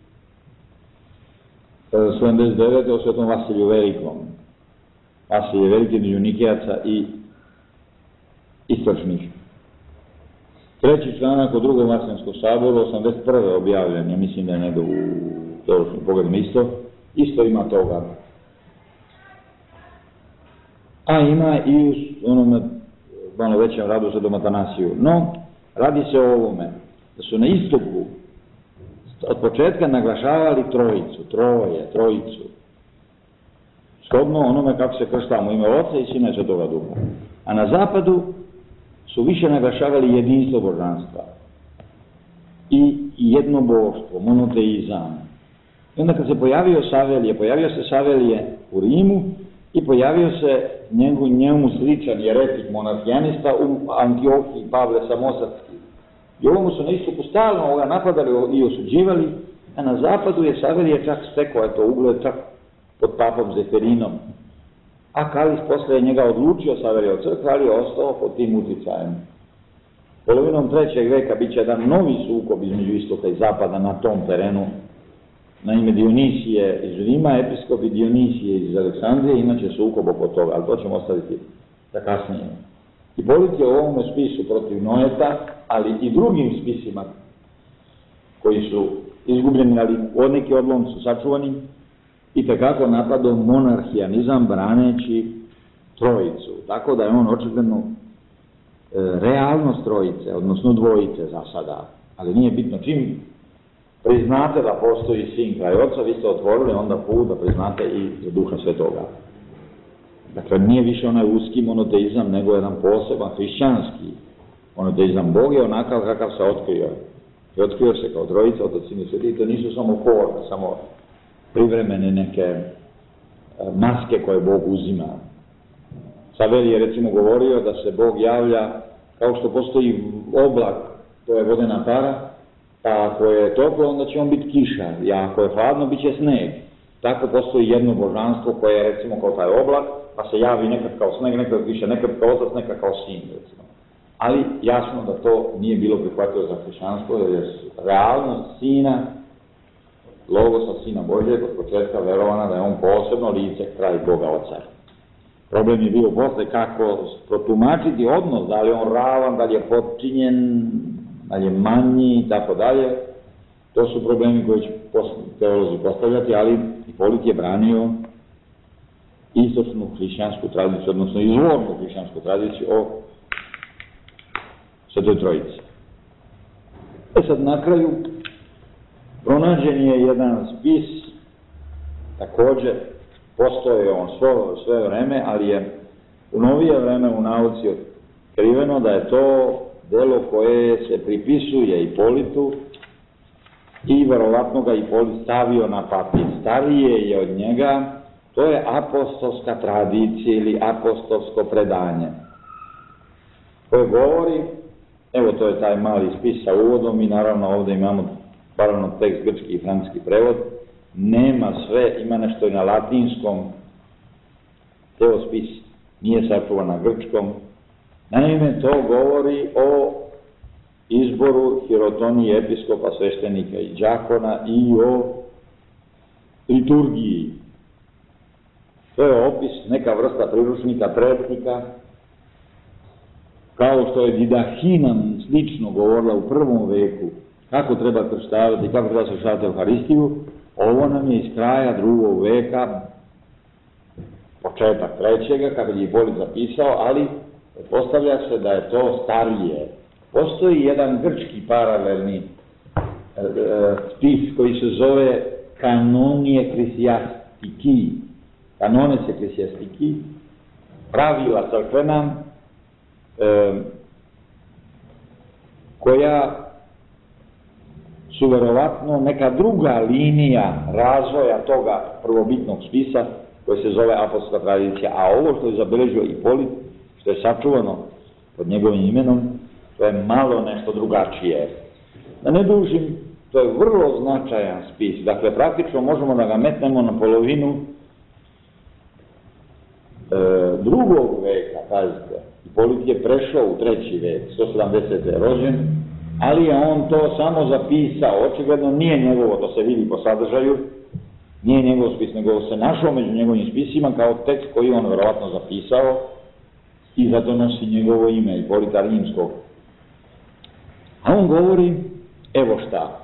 79. o Svetom Vasiliju Velikom. Vasilije Veliki među Nikijaca i istočnih. Treći članak o drugom Vaseljanskom saboru, 81. objavljen, ja mislim da je nego u teološkim pogledima isto ima toga. A ima i u onome malo većem radu Svetom Atanasiju. No, radi se o ovome, da su na istoku od početka naglašavali trojicu. Shodno onome kako se krštamo ime Oca i Sina i Svetoga Duha. A na zapadu su više naglašavali jedinstvo božanstva i jednoboštvo, monoteizam. I onda kad se pojavio se Savelije u Rimu i pojavio se njemu sličan jeretik monarhijanista u Antiohiji, Pavle Samosatski. I ovomu su na istoku stalno ovoga napadali i osuđivali, a na zapadu je Savelije čak stekao ugled čak pod papom Zefirinom. A Kalis posle njega odlučio Savelije od crkve, ali je ostao pod tim uticajem. Polovinom 3. veka bit će jedan novi sukob između istoka i zapada na tom terenu. Na ime Dionisije iz Rima, episkop i Dionisije iz Aleksandrije, imaće sukob oko toga, ali to ćemo ostaviti za kasnije. Hipolit je u ovome spisu protiv Noeta, ali i drugim spisima koji su izgubljeni, ali neki odlom su sačuvani, i tekako napadao monarhijanizam braneći trojicu. Tako da je on očigledno realnost trojice, odnosno dvojice za sada. Ali nije bitno, čim priznate da postoji Sin kraj Oca, vi ste otvorili onda put da priznate i za Duha Svetoga. Dakle, nije više onaj uski monoteizam, nego jedan poseban hrišćanski monoteizam. Bog je onakav kakav se otkrio. I otkrio se kao trojica, Otac, Sin i Sveti, i to nisu samo forme, samo privremene neke maske koje Bog uzima. Savelije je recimo govorio da se Bog javlja kao što postoji oblak, to je vodena para, pa ako je toplo, onda će on biti kiša, i ako je hladno, bit će sneg. Tako postoji jedno božanstvo koje je recimo kao taj oblak, pa se javi nekad kao sneg, nekad kao kiša, nekad kao Otac, nekad kao Sin, recimo. Ali jasno da to nije bilo prihvatljivo za hrišćanstvo, jer je realnost Sina, Logosa Sina Božjeg od početka verovana da je on posebno lice kraj Boga Oca. Problem je bio posle kako protumačiti odnos, da li je on ravan, da li je potčinjen, da li je manji i tako dalje. To su problemi koji će teolozi postavljati, ali Hipolit je branio istočnu hrišćansku tradiciju, odnosno izvornu hrišćansku tradiciju o Svetoj Trojici. Sad na kraju pronađen je jedan spis, također postoje on sve vreme, ali je u novije vreme u nauci otkriveno da je to delo koje se pripisuje Hipolitu i verovatno ga Hipolit stavio na papir. Starije je od njega, to je apostolska tradicija ili apostolsko predanje, koje govori, evo to je taj mali spis sa uvodom i naravno ovdje imamo paralelno tekst grčki i francuski prevod, nema sve, ima nešto i na latinskom, teo spis nije sačuvan na grčkom. Naime, to govori o izboru hirotonije episkopa, sveštenika i đakona i o liturgiji. To je opis, neka vrsta priručnika, pretnika, kao što je Didahina slično govorila u 1. veku, kako treba krštavati, kako treba krštavati Euharistiju. Ovo nam je iz kraja 2. veka, početak 3. kako je Hipolit zapisao, ali postavlja se da je to starije. Postoji jedan grčki paralelni spis koji se zove Canonie Ecclesiastici, Canones Ecclesiastici, pravila crkvena, koja su verovatno neka druga linija razvoja toga prvobitnog spisa koji se zove apostolska tradicija, a ovo što je zabeležio Ipolit, što je sačuvano pod njegovim imenom, to je malo nešto drugačije. Da ne dužim, to je vrlo značajan spis, dakle praktično možemo da ga metnemo na polovinu drugog veka, pazite. Ipolit je prešao u 3. vek, 170. je rođen, ali je on to samo zapisao, očigledno nije njegovo, to se vidi po sadržaju, nije njegov spis, nego se našao među njegovim spisima kao tekst koji on verovatno zapisao i zato nosi njegovo ime, Ipolita Rimskog. A on govori, evo šta,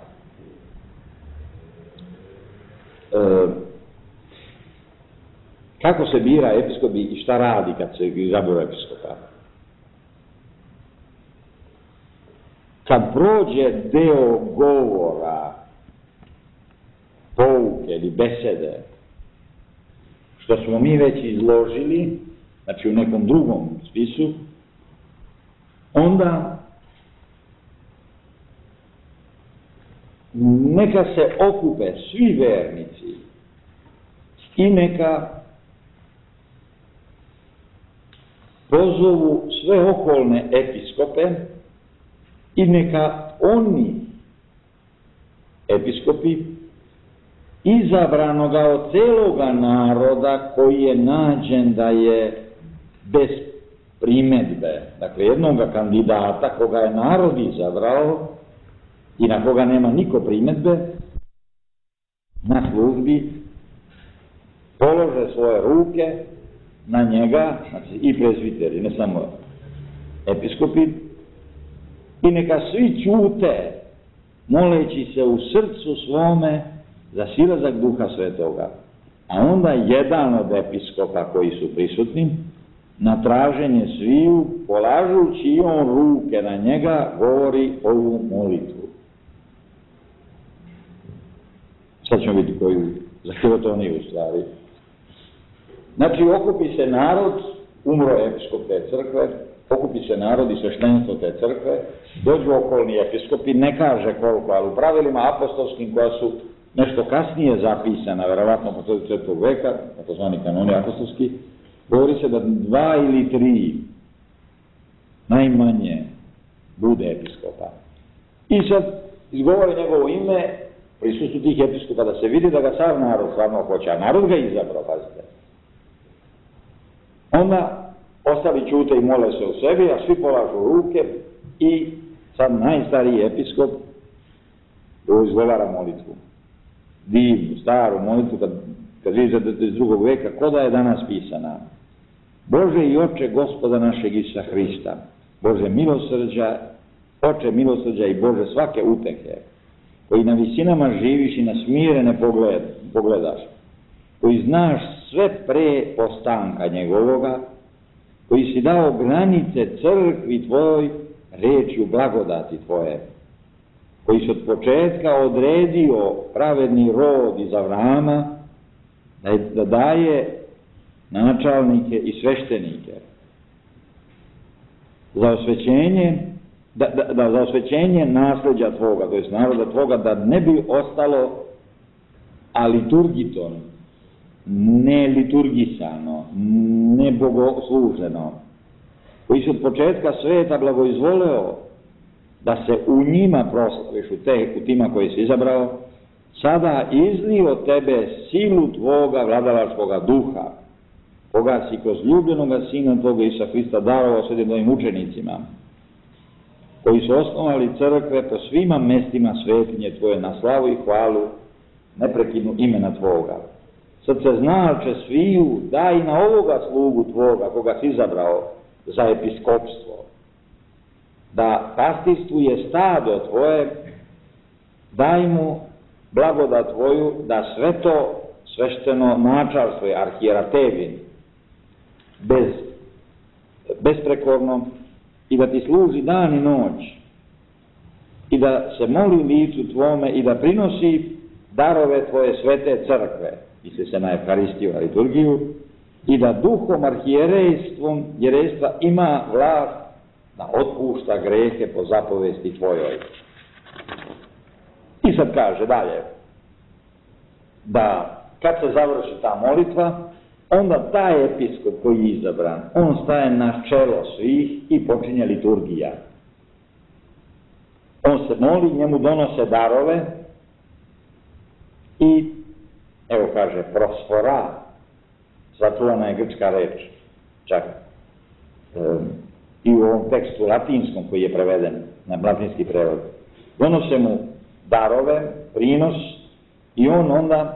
kako se bira episkopi i šta radi kad se izaberu episkopa. Kad prođe deo govora, pouke ili besede, što smo mi već izložili, znači u nekom drugom spisu, onda neka se okupe svi vernici i neka pozovu sve okolne episkope i neka oni episkopi izabranoga od celoga naroda koji je nađen da je bez primedbe, dakle jednoga kandidata koga je narod izabrao i na koga nema niko primedbe, na službi polože svoje ruke na njega, znači i prezbiteri, ne samo episkopi, i neka svi ćute, moleći se u srcu svome za silazak Duha Svetoga. A onda jedan od episkopa koji su prisutni, na traženje sviju, polažući i on ruke na njega, govori ovu molitvu. Sad ćemo vidjeti koju zahtjevotoniju u stvari. Znači, okupi se narod, umro je episkop te crkve, okupi se narod i sveštenstvo te crkve, dođu okolni episkopi, ne kaže koliko, ali u pravilima apostolskim koja su nešto kasnije zapisana, verovatno po 4. veka, takozvani kanoni apostolski, govori se da 2 ili 3 najmanje bude episkopa. I sad izgovori njegovo ime, prisustvu tih episkopa, da se vidi da ga sav narod stvarno hoće, a narod ga izabrao, pazite. Onda ostali ćute i mole se u sebi, a svi polažu ruke i sad najstariji episkop izgovara molitvu. Divnu, staru molitvu, kad vidite iz 2. veka, ko da je danas pisana. Bože i Oče Gospoda našeg Isusa Hrista, Bože milosrđa, Oče milosrđa i Bože svake utehe, koji na visinama živiš i na smirene pogledaš, koji znaš sve pre postanka njegovoga, koji si dao granice crkvi tvoj, rečju blagodati tvoje, koji si od početka odredio pravedni rod iz Avrama, da daje načalnike i sveštenike za osvećenje nasleđa tvoga, to jest naroda tvoga, da ne bi ostalo aliturgiton, ne liturgisano, ne bogosluženo, koji su od početka sveta blagoizvoleo da se u njima proslaviš, u tima koji si izabrao, sada izlio tebe silu tvoga vladalačkoga duha, koga si kroz ljubljenoga Sina tvoga Isusa Hrista darovao svetim tvojim učenicima, koji su osnovali crkve po svima mestima svetinje tvoje na slavu i hvalu neprekidnu imena tvoga. Sad se znače sviju, daj na ovoga slugu tvoga, koga si izabrao za episkopstvo, da pastirstuje stado tvoje, daj mu blagodat tvoju, da sve to svešteno načalstvo je arhijeratevin, besprekorno, i da ti služi dan i noć, i da se moli licu tvome i da prinosi darove tvoje svete crkve, misli se na Evharistiju, na liturgiju, i da duhom arhijerejstva ima vlast da otpušta grehe po zapovesti tvojoj. I sad kaže dalje, da kad se završi ta molitva, onda taj episkop koji je izabran, on staje na čelo svih i počinje liturgija. On se moli, njemu donose darove i, evo kaže, prosfora, sačuvana je grčka reč, čak i u ovom tekstu latinskom koji je preveden, na latinski prevod. Donose mu darove, prinos i on onda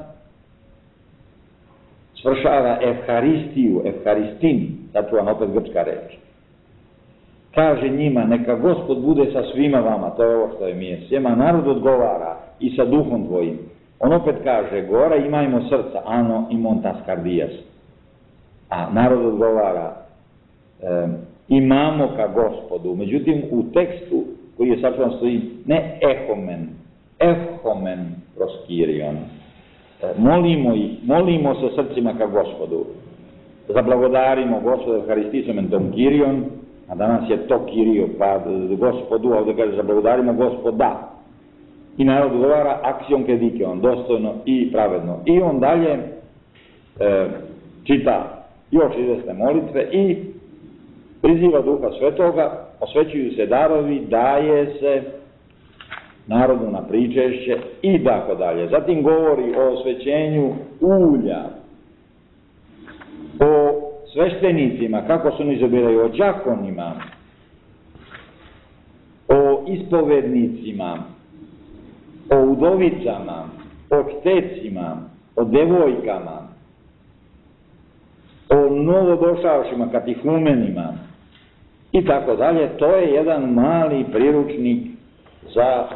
svršava Evharistiju, Evharistin, sačuvana opet grčka reč. Kaže njima, neka Gospod bude sa svima vama, to je ovo što je mjesijema, narod odgovara i sa duhom tvojim. On opet kaže, gore imajmo srca, ano imontas kardijas. A narod odgovara, imamo ka Gospodu. Međutim, u tekstu koji je sačuvan stoji ne ehomen proskirion. Molimo se srcima ka Gospodu. Zablagodarimo Gospodu Evharistisom entom Kirion, a danas je to Kirio, pa Gospodu, a ovdje kaže zablagodarimo Gospoda. I narod odgovara akcijom kedikeon, dostojno i pravedno. I on dalje čita još izvesne molitve i priziva Duha Svetoga, osvećuju se darovi, daje se narodu na pričešće i tako dalje. Zatim govori o osvećenju ulja, o sveštenicima, kako se oni izabiraju, o đakonima, o ispovednicima, o udovicama, o čtecima, o devojkama, o novodošavšima katehumenima i tako dalje. To je jedan mali priručnik za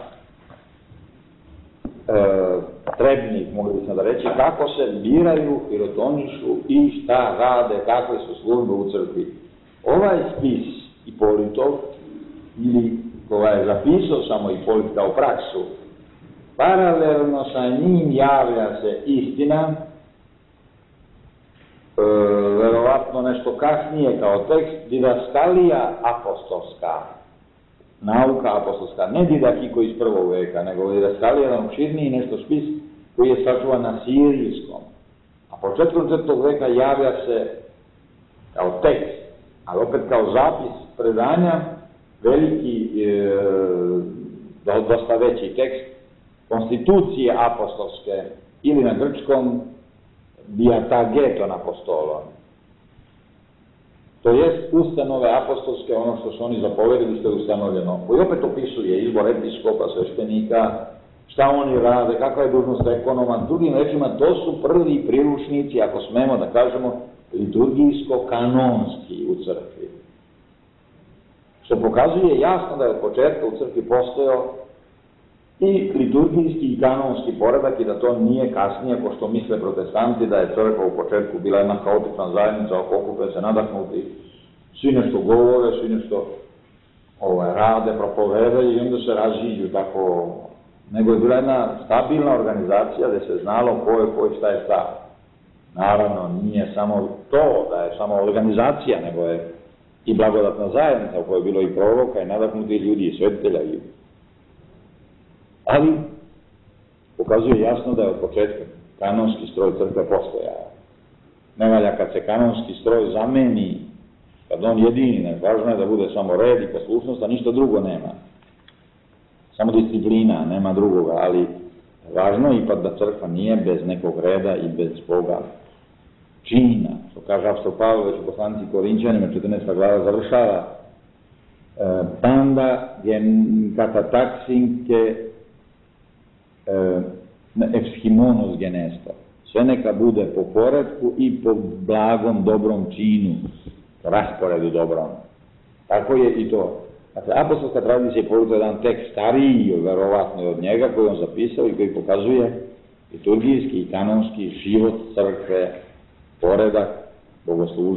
trebnik, mogli smo da reći, kako se biraju, hirotonišu i šta rade, kakve su službe u crkvi. Ovaj spis Ipolitov, ili koja je zapisao samo Ipolit kao praksu, paralelno sa njim javlja se istina, verovatno nešto kasnije kao tekst, didaskalija apostolska, nauka apostolska, ne didakiko iz prvog veka, nego didaskalija jedan opširniji nešto spis koji je sačuvan na sirijskom. A početkom 4. veka javlja se kao tekst, ali opet kao zapis predanja, veliki, dosta veći tekst, konstitucije apostolske, ili na grčkom diatageton apostolon. To jest ustanove apostolske, ono što su oni zapovedili, što je ustanovljeno, koji opet opisuje izbor episkopa, sveštenika, šta oni rade, kakva je dužnost ekonoma. Drugim rečima, to su prvi priručnici, ako smemo da kažemo, liturgijsko-kanonski u crkvi. Što pokazuje jasno da je od početka u crkvi postojao i liturgijski i kanonski poredak i da to nije kasnije, pošto misle protestanti da je crkva u početku bila jedna haotična zajednica, okupe se nadahnuti, svi nešto govore, svi nešto rade, propovedaju i onda se raziđu tako. Nego je bila jedna stabilna organizacija gde se znalo ko je ko i šta je šta. Naravno, nije samo to da je samo organizacija, nego je i blagodatna zajednica u kojoj je bilo i proroka i nadahnuti ljudi i svetitelja. Ali pokazuje jasno da je od početka kanonski stroj crkve postojao. Ne valja kad se kanonski stroj zameni, kad on jedini, važno je da bude samo red i poslušnost, a ništa drugo nema. Samo disciplina, nema drugoga, ali važno je ipak da crkva nije bez nekog reda i bez svoga čina. Što kaže apostol Pavle već u poslanici Korinćanima, 14. glava završava panda katataksinke evschimonos genesto. Sve neka bude po poretku i po blagom, dobrom činu, rasporedu dobrom. Tako je i to. Dakle, apostolska tradicija je povrlo jedan tekst stariji, verovatno od njega, koji on zapisao i koji pokazuje liturgijski i kanonski život crkve, poredak,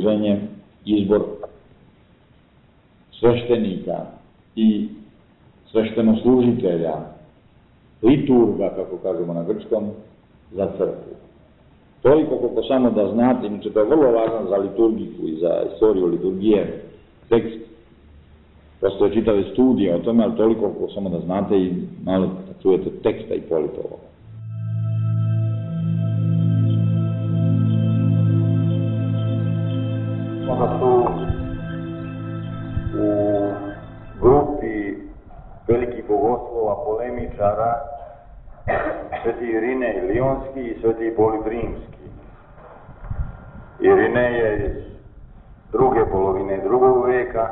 bogosluženje, izbor sveštenika i sveštenoslužitelja, liturga, kako kažemo na grčkom, za crkvu. Toliko koliko samo da znate, inače to je vrlo važno za liturgiku i za istoriju liturgije, tekst, postoje čitave studije o tome, ali toliko koliko samo da znate i malo da čujete teksta i Politovo. Onda su u grupi velikih bogoslova, polemičara, Sveti Irinej Lionski i Sveti Ipolit Rimski. Irinej je iz druge polovine drugog veka,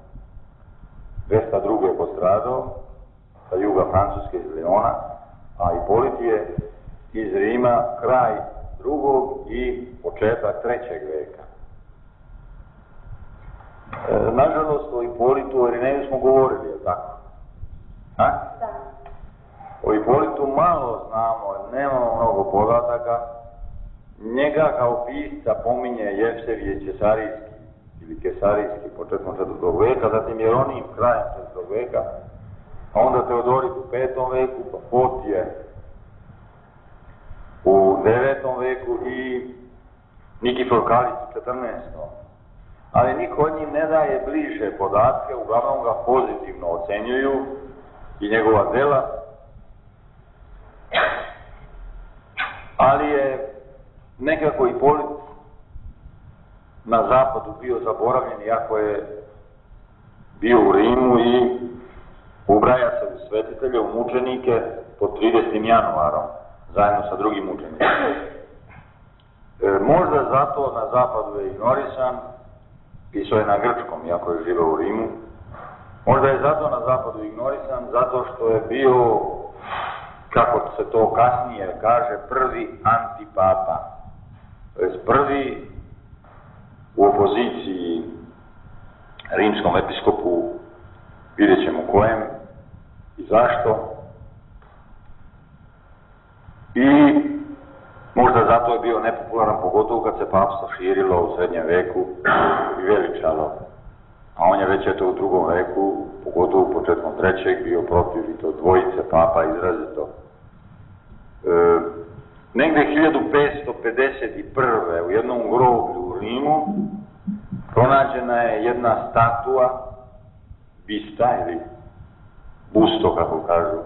202. postradao, sa juga Francuske iz Leona, a Ipolit je iz Rima kraj drugog i početak trećeg veka. Nažalost, o Ipolitu, o Irineju smo govorili, je tako? Da. O Ipolitu malo znamo, nemamo mnogo podataka. Njega kao pisca pominje Jevsevije Cesarijski ili Kesarijski početkom 4. veka, zatim Jeronim krajem 4. veka, a onda Teodorit u 5. veku, pa Fotije u 9. veku i Nikifor Kalis u 14. Ali niko od njih ne daje bliže podatke, uglavnom ga pozitivno ocenjuju i njegova dela, ali je nekako Ipolit na zapadu bio zaboravljen, iako je bio u Rimu i ubraja se u svetitelje, u mučenike pod 30. januarom, zajedno sa drugim mučenicima. Možda zato na zapadu je ignorisan, pisao je na grčkom, iako je živeo u Rimu. Možda je zato na zapadu ignorisan, zato što je bio, kako se to kasnije kaže, prvi antipapa. To je prvi u opoziciji rimskom episkopu, vidjet ćemo kojem i zašto. I možda zato je bio nepopularan, pogotovo kad se papstvo širilo u srednjem veku i veličalo. A on je već eto u 2. veku, pogotovo početkom 3. bio protiv i to dvojice papa izrazito. Negde 1551. u jednom groblju u Rimu pronađena je jedna statua, bista ili busto, kako kažu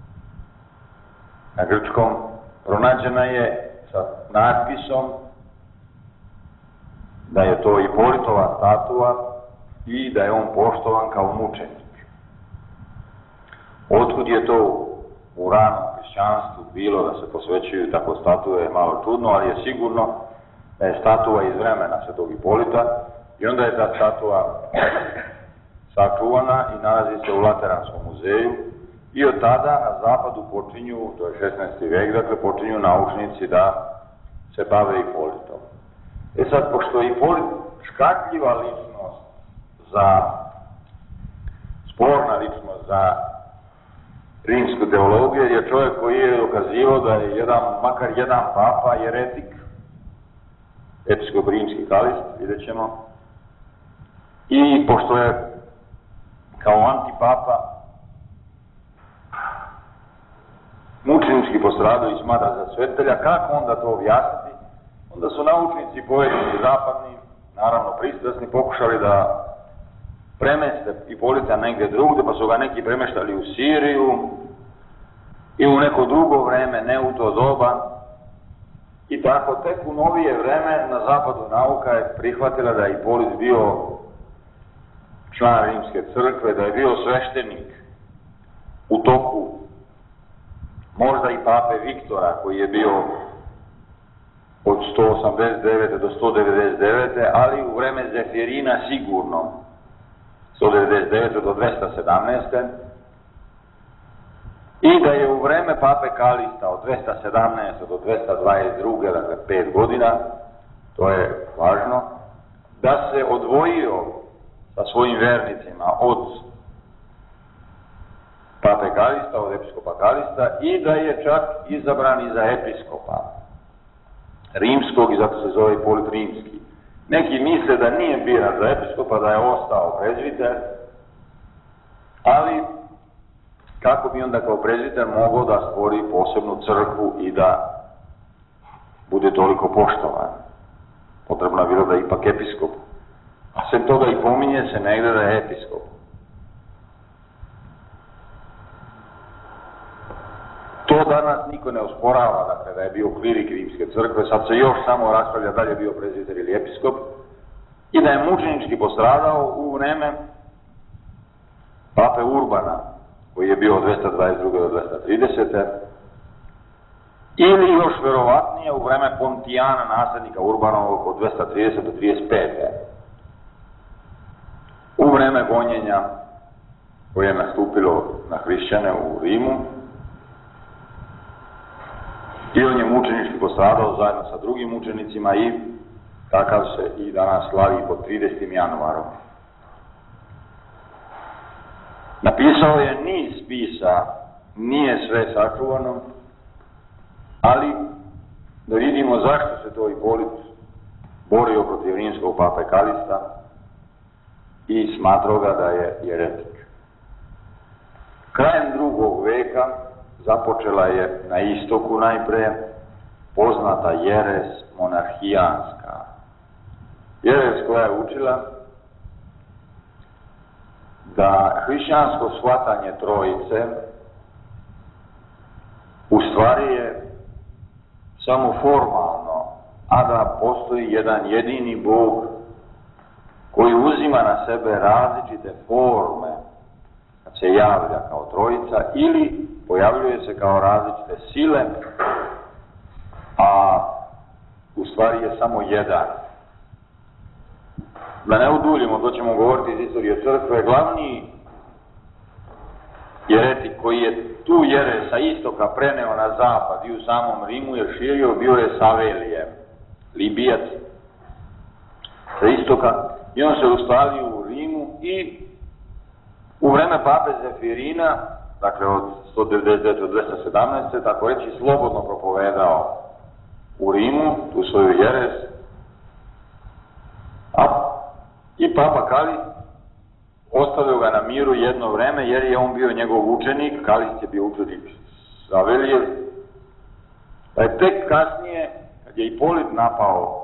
na grčkom, pronađena je sa natpisom da je to Ipolitova statua i da je on poštovan kao mučenik. Otkud je to u ranom hrišćanstvu bilo da se posvećuju tako statue je malo čudno, ali je sigurno da je statua iz vremena Svetog Ipolita i onda je ta statua sačuvana i nalazi se u Lateranskom muzeju i od tada na zapadu počinju, to je 16. vek, dakle počinju naučnici da se bave Ipolitom. Sad, pošto je Ipolit škakljiva ličnost sporna ličnost za rimsku teologiju, je čovjek koji je dokazivao da je makar jedan papa jeretik, episkop rimski Kalist, vidjet ćemo, i pošto je kao antipapa mučenički postradao i smatra za svetitelja, kako onda to objasniti? Onda su naučnici, pojedinci zapadni, naravno pristrasni, pokušali da premeste Ipolita negdje drugdje, pa su ga neki premeštali u Siriju i u neko drugo vreme, ne u to doba. I tako, tek u novije vreme na zapadu nauka je prihvatila da je Ipolit bio član Rimske crkve, da je bio sveštenik u toku možda i pape Viktora, koji je bio od 189. do 199. ali u vreme Zefirina sigurno 199. do 217. I da je u vreme pape Kalista od 217. do 222. dakle 5 godina, to je važno, da se odvojio sa svojim vernicima od pape Kalista, od episkopa Kalista i da je čak izabran i za episkopa rimskog i zato se zove Ipolit Rimski. Neki misle da nije biran za episkopa, da je ostao prezbiter, ali kako bi onda kao prezbiter mogao da stvori posebnu crkvu i da bude toliko poštovan. Potrebno je bilo da je ipak episkop. A sem toga i pominje se negde da je episkop. To danas niko ne osporava, dakle, da je bio klirik Rimske crkve, sad se još samo raspravlja da li je bio prezbiter ili episkop, i da je mučenički postradao u vreme pape Urbana, koji je bio od 222. do 230. Ili još verovatnije u vreme Pontijana, naslednika Urbanovog, od 230. do 35. U vreme gonjenja koje je nastupilo na hrišćane u Rimu, i on je mučenički postradao zajedno sa drugim mučenicima i takav se i danas slavi pod 30. januarom. Napisao je niz spisa, nije sve sačuvano, ali da vidimo zašto se to Ipolit borio protiv rimskog pape Kalista i smatrao ga da je jeretik. Krajem 2. veka započela je na istoku najpre poznata jeres monarhijanska. Jeres koja je učila da hrišćansko shvatanje Trojice u stvari je samo formalno, a da postoji jedan jedini Bog koji uzima na sebe različite forme kad se javlja kao Trojica ili pojavljuje se kao različite sile, a u stvari je samo jedan. Da ne uduljimo, to ćemo govoriti iz istorije crkve, glavni jeretik koji je tu jeres sa istoka preneo na zapad i u samom Rimu je širio, bio je Savelije, Libijac sa istoka, i on se ustalio u Rimu i u vreme pape Zefirina, dakle od 199. do 217. tako reći, slobodno propovedao u Rimu tu svoju jeres, i papa Kalist ostavio ga na miru jedno vreme, jer je on bio njegov učenik, Kalist je bio učenik Savelijev, pa je tek kasnije, kad je Ipolit napao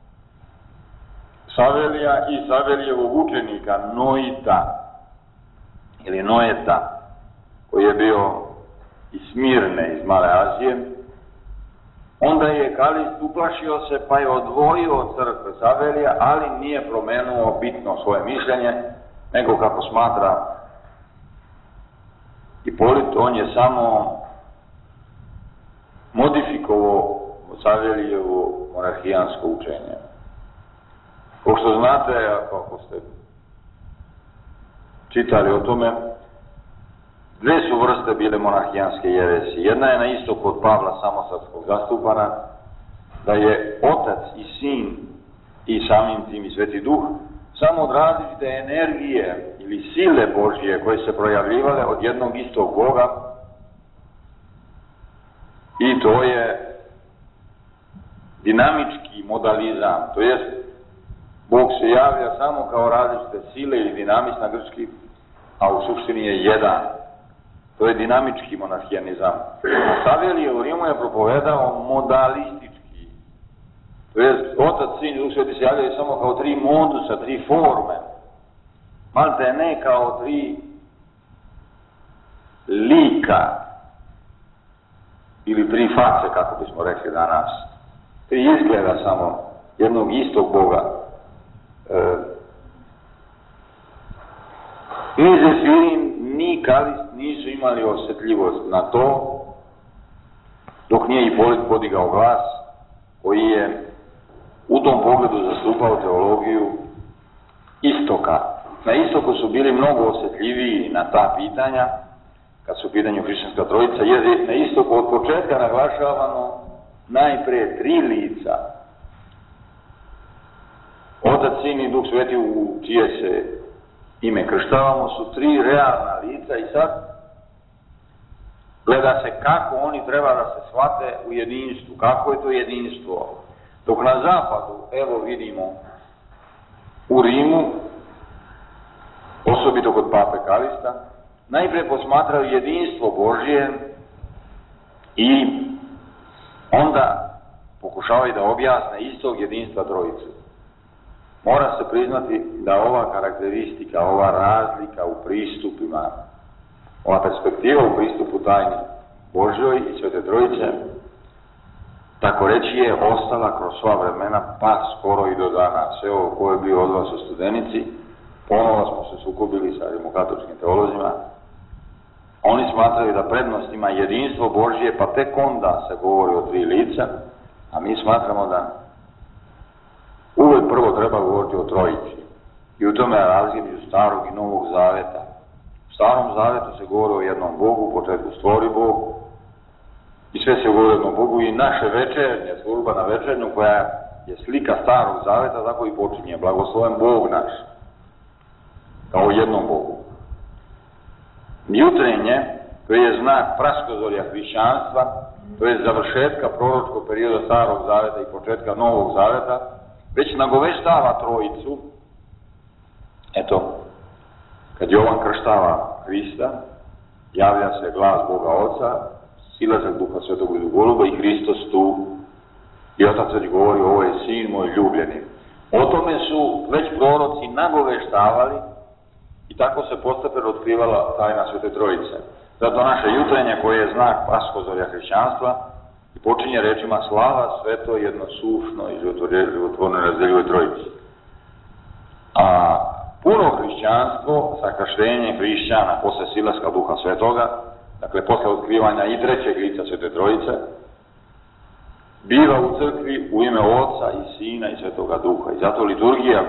Savelija i Savelijevog učenika Noita, ili Noeta, koji je bio iz Smirne, iz Male Azije, onda je Kalist uplašio se pa je odvojio od crkve Savelija, ali nije promenuo bitno svoje mišljenje, nego kako smatra Ipolit, on je samo modifikovao Savelijevo monarhijansko učenje. Kao što znate, ako ste čitali o tome, dve su vrste bile monarhijanske jeresi. Jedna je na istoku od Pavla Samosatskog zastupana, da je Otac i Sin i samim tim i Sveti Duh samo od različite energije ili sile Božije koje se projavljivale od jednog istog Boga, i to je dinamički modalizam, to jest Bog se javlja samo kao različite sile ili dinamis na grčki, a u suštini je jedan. To je dinamički monarhijanizam. Savelije u Rimu je propovedao modalistički. To je Otac, Sin i Duh Sveti se javljaju samo kao tri modusa, tri forme. Malte ne kao tri lika ili tri face, kako bismo rekli danas. Tri izgleda samo jednog istog Boga. Ni Zefirin, ni Kalist nisu imali osjetljivost na to, dok nije Ipolit podigao glas, koji je u tom pogledu zastupao teologiju istoka. Na istoku su bili mnogo osjetljiviji na ta pitanja, kad su u pitanju hrišćanska trojica, jer je na istoku od početka naglašavano najpre tri lica. Otac, Sin i Duh Sveti, u čije se ime krštavamo, su tri realna lica, i sad gleda se kako oni treba da se shvate u jedinstvu, kako je to jedinstvo. Dok na zapadu, evo vidimo, u Rimu, osobito kod pape Kalista, najprije posmatraju jedinstvo Božje i onda pokušavaju da objasne istog jedinstva trojicu. Mora se priznati da ova karakteristika, ova razlika u pristupima, ova perspektiva u pristupu tajni Božjoj i Svete Trojice, tako reći, je ostala kroz sva vremena, pa skoro i do dana. Sve ovo ko je bio od vas u Studenici, ponovo smo se sukobili sa rimokatoličkim teolozima. Oni smatraju da prednost ima jedinstvo Božje, pa tek onda se govori o tri lica, a mi smatramo da uvek prvo treba govoriti o trojici. I u tome je razlika između Starog i Novog Zaveta. U Starom Zavetu se govori o jednom Bogu, u početku stvori Bog, i sve se govori o jednom Bogu, i naše večernje, služba na večernju, koja je slika Starog Zaveta, tako i počinje: blagosloven Bog naš, kao jednom Bogu. Jutrenje, to je znak praskozorja hrišćanstva, to je završetka proročkog perioda Starog Zaveta i početka Novog Zaveta, već nagoveštava trojicu. Eto, kad Jovan krštava Hrista, javlja se glas Boga Oca, silazak Duha Svetog i Goluba i Hristos tu. I Otac već govori: ovo je Sin moj ljubljeni. O tome su već proroci nagoveštavali i tako se postepeno otkrivala tajna Svete Trojice. Zato naše jutrenje, koje je znak praskozorja hrišćanstva, počinje rečima: slava sveto, jednosušno i životvorno razdeljivoj Trojici. A puno hrišćanstvo sa krštenjem hrišćana posle silaska Duha Svetoga, dakle posle otkrivanja i trećeg lica Svete Trojice, biva u crkvi u ime Oca i Sina i Svetoga Duha. I zato liturgija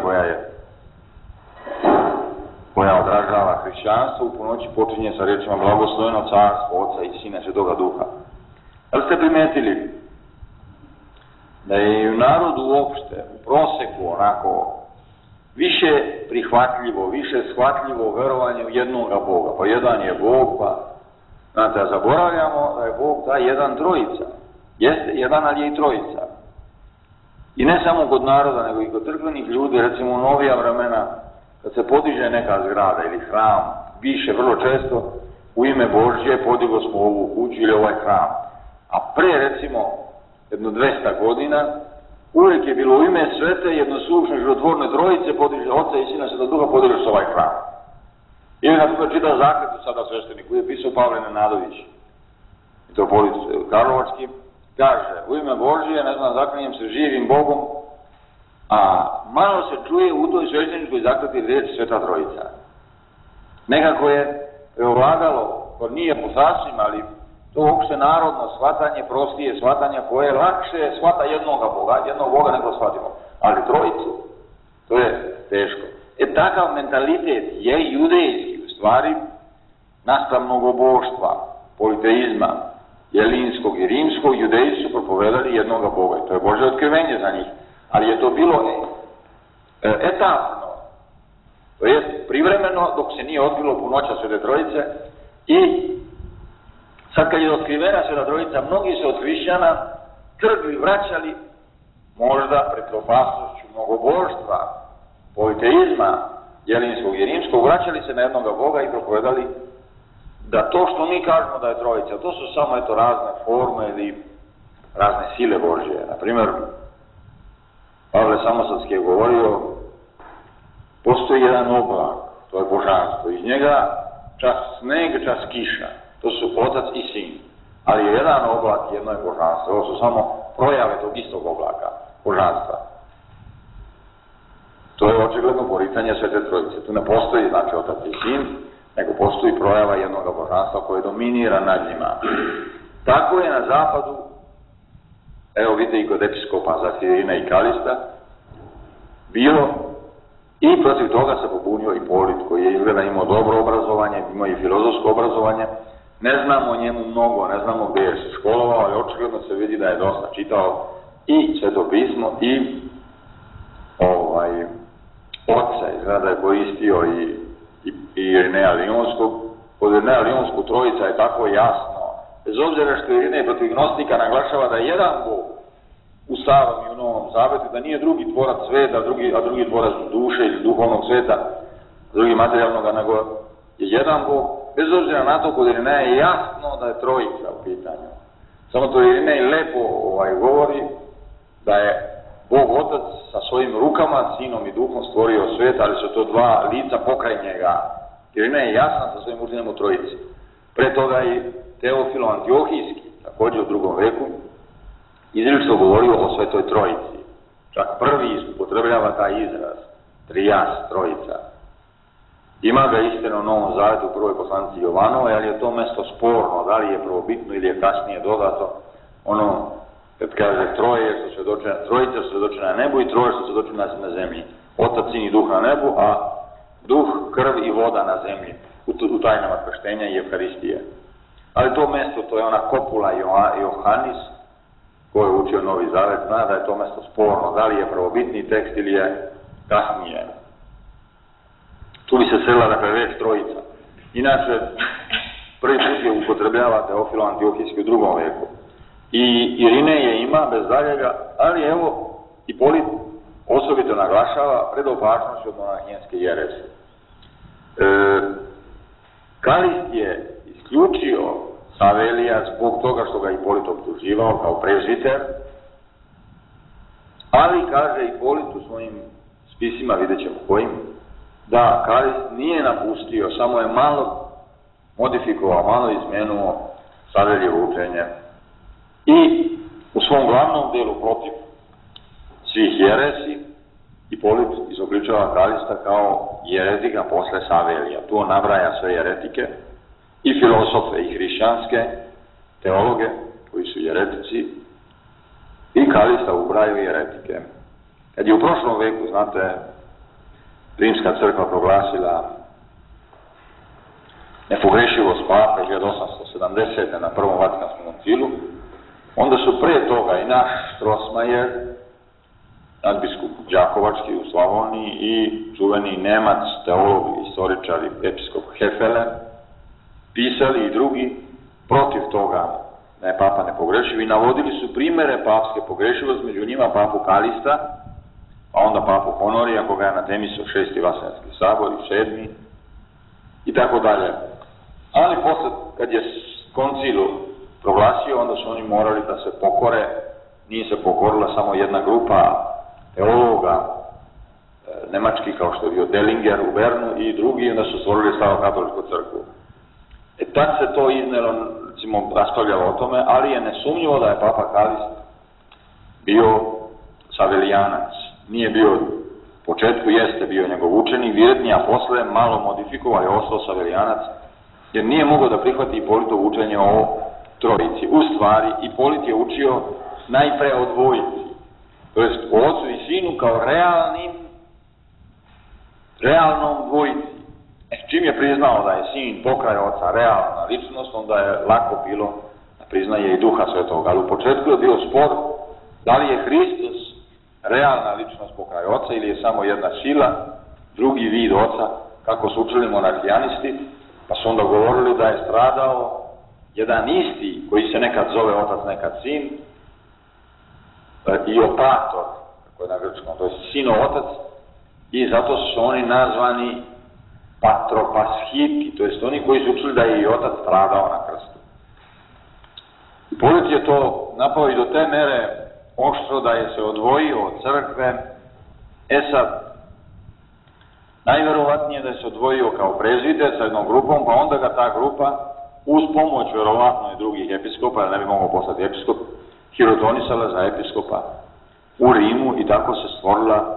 koja odražava hrišćanstvo u ponoći počinje sa rečima: blagosloveno carstvo Oca i Sina i Svetoga Duha. Da li ste primetili da je i u narodu uopšte, u proseku, onako više prihvatljivo, više shvatljivo verovanje u jednoga Boga? Pa jedan je Bog, pa znate, a zaboravljamo da je Bog taj jedan trojica. Jeste jedan, ali je i trojica. I ne samo kod naroda, nego i kod crkvenih ljudi. Recimo u novija vremena, kad se podiže neka zgrada ili hram, više vrlo često u ime Božje podigo smo ovu kuću ili ovaj hram. A pre, recimo, jedno 200 godina, uvijek je bilo u ime svete, jednosušne, životvorne Trojice, podiže Oca i Sina, Svetoga Duha, podiže se ovaj hram. Ili na primjer čita zakletvu sada sveštenik, koji je pisao Pavle Nenadović, mitropolit Karlovački, kaže: u ime Božije, ne znam, zaklinjem se živim Bogom, a malo se čuje u toj svešteničkoj zakletvi riječ Sveta Trojica. Nekako je preovladalo, to nije po sasvim, ali to uopšte narodno shvatanje, prostije shvatanje, koje lakše shvata jednog Boga nego shvatimo. Ali trojicu, to je teško. Takav mentalitet je judejski, u stvari, nastav mnogoboštva, politeizma, jelinskog i rimskog. Judeji su propovedali jednoga Boga i to je Božje otkrivenje za njih. Ali je to bilo etapno, to je privremeno, dok se nije otkrilo punoća Svete Trojice. I sad kad je otkrivena Sveta Trojica, mnogi se od hrišćana trgli, vraćali, možda pred opasnošću mnogoboštva, politeizma, jelinskog i rimskog, vraćali se na jednoga Boga i propovedali da to što mi kažemo da je Trojica, to su samo razne forme ili razne sile Božje. Naprimjer, Pavle Samosadski je govorio: postoji jedan oblak, to je božanstvo, iz njega čas sneg, čas kiša, to su Otac i Sin, ali je jedan oblak, jedno je božanstvo. Ovo su samo projave tog istog oblaka, božanstva. To je očigledno poricanje Svete Trojice. Tu ne postoji, znači, Otac i Sin, nego postoji projava jednoga božanstva koje dominira nad njima. Tako je na zapadu, evo vidite i kod episkopa Zakirina i Kalista, bilo, i protiv toga se pobunio i Polit, koji je izgleda imao dobro obrazovanje, imao i filozofsko obrazovanje. Ne znamo o njemu mnogo, ne znamo gdje je se školovao, ali očigledno se vidi da je dosta čitao i Sveto pismo i Oca, izgleda da je koristio i Irineja Lionskog. Kod Irineja Lionskog Trojica je tako jasno, bez obzira što Irinej protiv gnostika naglašava da je jedan Bog u Starom i u Novom Zavetu, da nije drugi tvorac sveta, a drugi tvorac duše ili duhovnog sveta, drugi materijalnog, nego je jedan Bog. bez obzira na to kod Irineja je jasno da je trojica u pitanju. Samo to Irinej lepo govori da je Bog Otac sa svojim rukama, Sinom i Duhom stvorio svijet, ali su to dva lica pokraj njega. Irinej je jasan sa svojim učenjem u trojici. Pre toga i Teofilo Antiohijski, također u 2. veku, izričito govorio o Svetoj Trojici. Čak prvi upotrebljava taj izraz, trijas, trojica. Ima ga istina u Novom Zavetu u prvoj poslanici Jovanove, ali je to mesto sporno, da li je prvobitno ili je kasnije dodato. Ono, kad kaže troje što svedoče na trojice, što svedoče na nebu i troje što svedoče na zemlji. Otac, Sin i Duh na nebu, a Duh, krv i voda na zemlji, u tajnama krštenja i Evharistije. Ali to mesto, to je ona kopula Johanis, ko je učio Novi Zavet, zna da je to mesto sporno, da li je prvobitni tekst ili je kasnije. Tu bi se srela, dakle, reč trojica. Inače, prvi put je upotrebljava Teofilo Antiohijski u 2. veku. I Irinej je ima, bez daljega, ali evo, Ipolit osobito naglašava pred opasnošću od monahijanske jeresi. Kalist je isključio Savelija zbog toga što ga Ipolit optuživao kao prezviter, ali kaže Ipolit u svojim spisima, vidjet ćemo kojim, da Kalist nije napustio, samo je malo modifikovao, malo izmenuo Saveljevo učenje i u svom glavnom delu protiv svih jeresi Ipolit izobličava Kalista kao jeretika posle Savelija. Tu on nabraja sve jeretike, i filosofe, i hrišćanske teologe, koji su jeretici, i Kalista ubraju jeretike. Kad je u prošlom veku, znate, Rimska crkva proglasila nepogrešivost pape 1870. na Prvom Vatikanskom koncilu, onda su pre toga i naš Strossmayer, nadbiskup Đakovački u Slavoniji, i čuveni Nemac, teolog, istoričar i episkop Hefele, pisali i drugi protiv toga da je papa nepogrešiv i navodili su primere papske pogrešivosti, među njima papu Kalista, a onda papu Honorija, koga je anatemisao 6. Vaseljanski sabor i 7. i tako dalje. Ali posle, kad je koncilu proglasio, onda su oni morali da se pokore, nije se pokorila samo jedna grupa teologa, nemački kao što je bio Dellinger u Bernu i drugi, onda su stvorili Stavokatoličku crkvu. Tad se to iznelo, recimo, raspravljalo o tome, ali je nesumnjivo da je papa Kalist bio Savelijanac. Nije bio, u početku jeste bio njegov učenik, vjerni, a posle malo modifikovao je ostao Savelijanac, jer nije mogao da prihvati Ipolitovo učenje o trojici. U stvari, Ipolit je učio najpre o dvojici, to jest o ocu i sinu kao realnom dvojici. Čim je priznao da je sin pokraj oca realna ličnost, onda je lako bilo da priznaje i Duha Svetoga. Ali u početku je bio spor da li je Hristos realna ličnost pokraj oca ili je samo jedna sila, drugi vid oca, kako su učili monarhijanisti, pa su onda govorili da je stradao jedan isti koji se nekad zove otac, nekad sin, Iopator, kako je na grčkom, to je sino-otac, i zato su oni nazvani patropaschiti, to jest oni koji su učili da je i otac stradao na krstu. Ipolit je to napao i do te mere oštro da je se odvojio od crkve. Sad, najverovatnije da je se odvojio kao prezviter sa jednom grupom, pa onda ga ta grupa, uz pomoć verovatno i drugih episkopa, jer ne bi mogao postati episkop, hirotonisala za episkopa u Rimu i tako se stvorila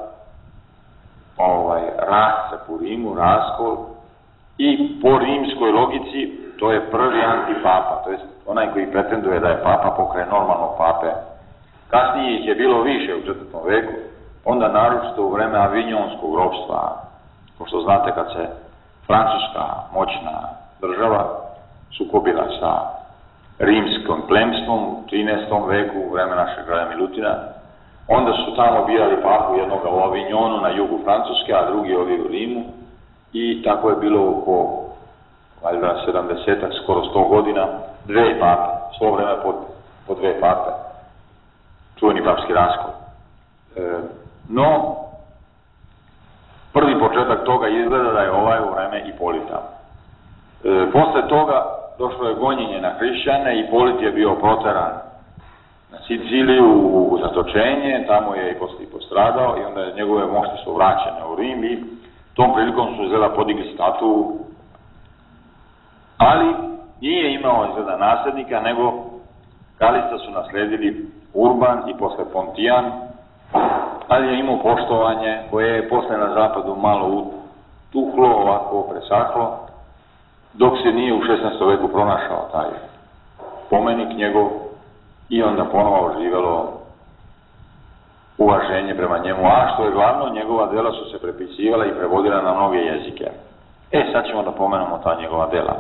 rascep u Rimu, raskol, i po rimskoj logici to je prvi antipapa, to je onaj koji pretenduje da je papa pokraj normalnog pape. Kasnije ih je bilo više u 4. veku, onda naročito u vreme Avinjonskog ropstva, kao što znate kad se francuska moćna država sukobila sa rimskim plemstvom u 13. veku u vreme našeg kralja Milutina, onda su tamo birali papu, jednoga u Avinjonu na jugu Francuske, a drugi ovi u Rimu, i tako je bilo oko valjda 70-ak, skoro 100 godina, dve pape, svo vreme po dve pape, čuveni papski raskol. No, prvi početak toga izgleda da je u vreme Ipolita. Posle toga došlo je gonjenje na hrišćane i Polit je bio proteran na Siciliju u zatočenje, tamo je i poslije postradao i onda njegove mošti su vraćene u Rim i tom prilikom su izgleda podigli statu, ali nije imao izgleda nasljednika, nego Kalista su nasledili Urban i posle Pontijan, ali je imao poštovanje koje je posle na zapadu malo utuhlo, ovako presahlo, dok se nije u 16. veku pronašao taj spomenik njegov i onda ponovo oživjelo uvaženje prema njemu, a što je glavno, njegova dela su se prepisivala i prevodila na mnoge jezike. Sad ćemo da pomenemo ta njegova dela.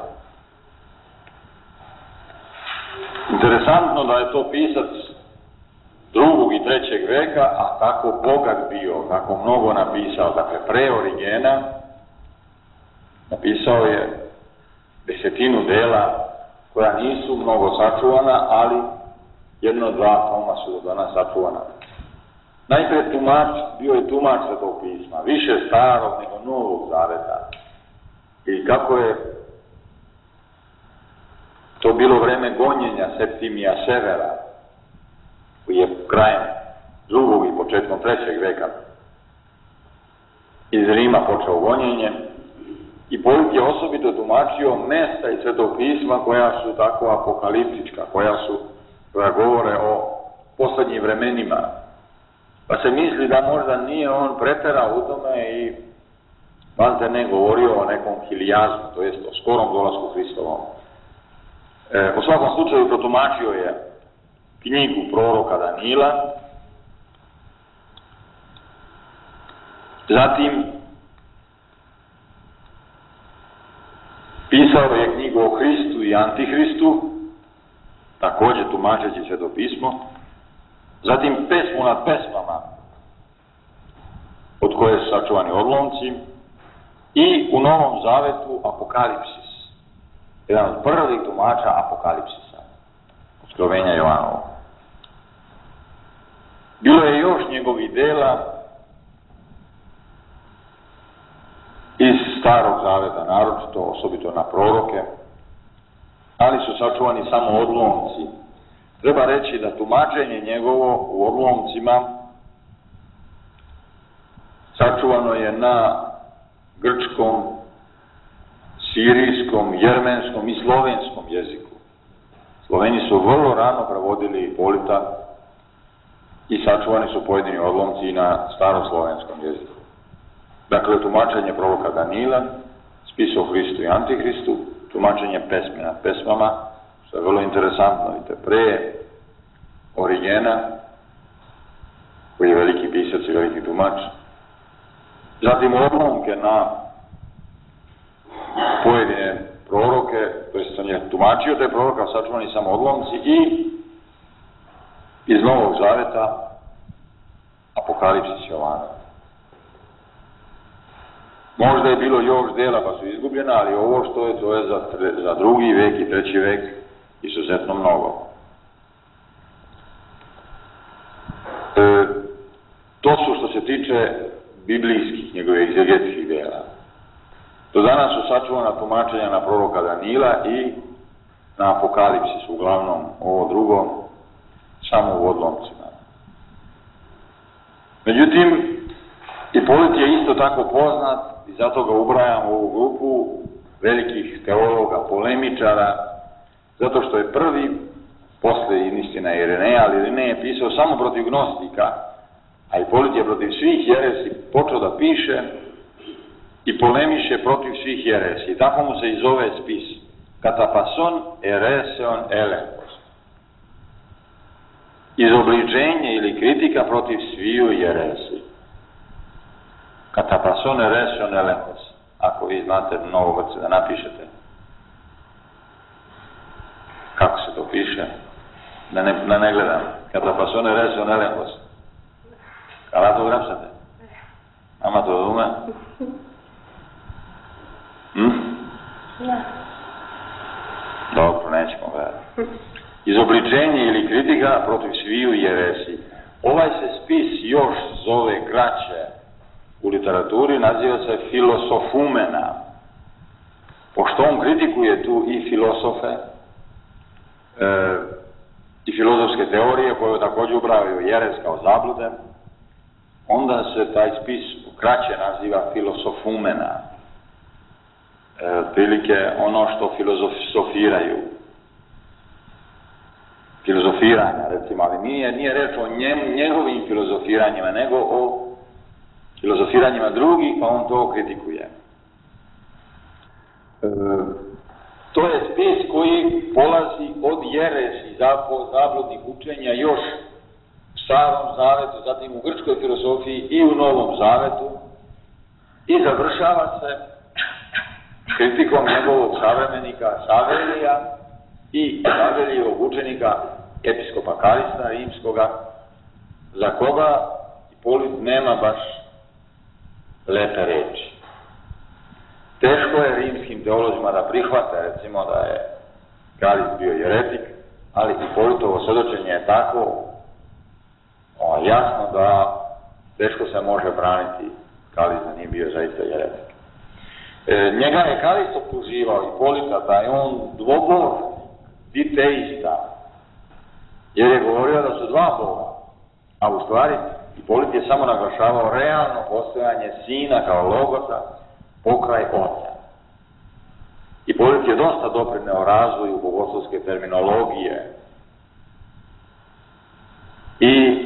Interesantno da je to pisac 2. i 3. veka, a kako bogat bio, kako mnogo napisao, dakle pre Origena, napisao je 10 dela koja nisu mnogo sačuvana, ali 1-2 toma su do danas sačuvana. Najpre bio je tumač Svetog pisma, više starog nego Novog zaveta. I kako je to bilo vreme gonjenja Septimija Severa, koji je krajem 2. i početkom 3. veka iz Rima počeo gonjenje, i Polit je osobito tumačio mesta iz Svetog pisma koja su tako apokaliptička, koja govore o poslednjim vremenima. Pa se misli da možda nije on preterao u tome i valjda ne govorio o nekom hilijazmu, to jest o skorom dolasku Hristovom. U svakom slučaju protumačio je knjigu proroka Danila, zatim pisao je knjigu o Hristu i Antihristu, takođe tumačeći Sveto pismo, zatim pesmu nad pesmama, od koje su sačuvani odlomci, i u Novom zavetu Apokalipsis, jedan od prvih tumača Apokalipsisa, Otkrovenja Jovanova. Bilo je još njegovih dela iz Starog zaveta, naročito, osobito na proroke, ali su sačuvani samo odlomci. Treba reći da tumačenje njegovo u odlomcima sačuvano je na grčkom, sirijskom, jermenskom i slovenskom jeziku. Sloveni su vrlo rano prevodili Polita i sačuvani su pojedini odlomci na staroslovenskom jeziku. Dakle, tumačenje proroka Danila, spis o Hristu i Antihristu, tumačenje pesme nad pesmama, što je vrlo interesantno, vidite, pre Origena, koji je veliki pisac i veliki tumač, zatim odlomke na pojedine proroke, to jest on je tumačio te proroka, sačuvani samo odlomci, i iz Novog zaveta Apokalipsis Jovana. Možda je bilo još dela pa su izgubljena, ali ovo što je, to je za 2. vek i 3. vek izuzetno mnogo. To su što se tiče biblijskih, njegove egzegetskih dela. Do danas su sačuvana tumačenja na proroka Danila i na Apokalipsis, uglavnom ovo drugo, samo u odlomcima. Međutim, i Polit je isto tako poznat, i zato ga ubrajam u ovu grupu velikih teologa, polemičara, zato što je prvi, posle istina Irineja, ali Irinej je pisao samo protiv gnostika, a i Polit je protiv svih jeresi počeo da piše i polemiše protiv svih jeresi. I tako mu se i zove spis. Katapason ereseon elenkos. Izobličenje ili kritika protiv sviju jeresi. Katapason ereseon elenkos. Ako vi znate Novogorce da napišete. Kako se to piše? Da ne gledam. Katapason ereseon elenkos. Kada to grapsate? Ama to ume? Dobro, nećemo gledati. Izobličenje ili kritika protiv sviju jeresi. Ovaj se spis još zove kraće u literaturi, naziva se Filosofumena. pošto on kritikuje tu i filosofe i filozofske teorije koje također ubrajaju jerez kao zablude, onda se taj spis kraće naziva filosofumena. Otprilike ono što filozofiraju. Filozofiranja, recimo, ali nije reč o njegovim filozofiranjima, nego o filozofiranjima drugih, pa on to kritikuje. To je spis koji polazi od jeresi, zabludnih učenja još u Starom Zavetu, zatim u grčkoj filozofiji i u Novom Zavetu i završava se kritikom njegovog savremenika Savelija i Savelijevog učenika episkopa Kalista rimskoga, za koga Hipolit nema baš lepe reči. Teško je rimskim teolozima da prihvate, recimo, da je Kalist bio jeretik, ali Hipolitovo svjedočenje je tako jasno da teško se može braniti Kalist da nije bio zaista jeretik. Njega je Kalist optuživao Hipolita da je on dvobožni, diteista, jer je govorio da su dva Boga, a u stvari Hipolit je samo naglašavao realno postojanje Sina kao Logosa pokraj Oca. Hipolit je dosta doprineo razvoju bogoslovske terminologije i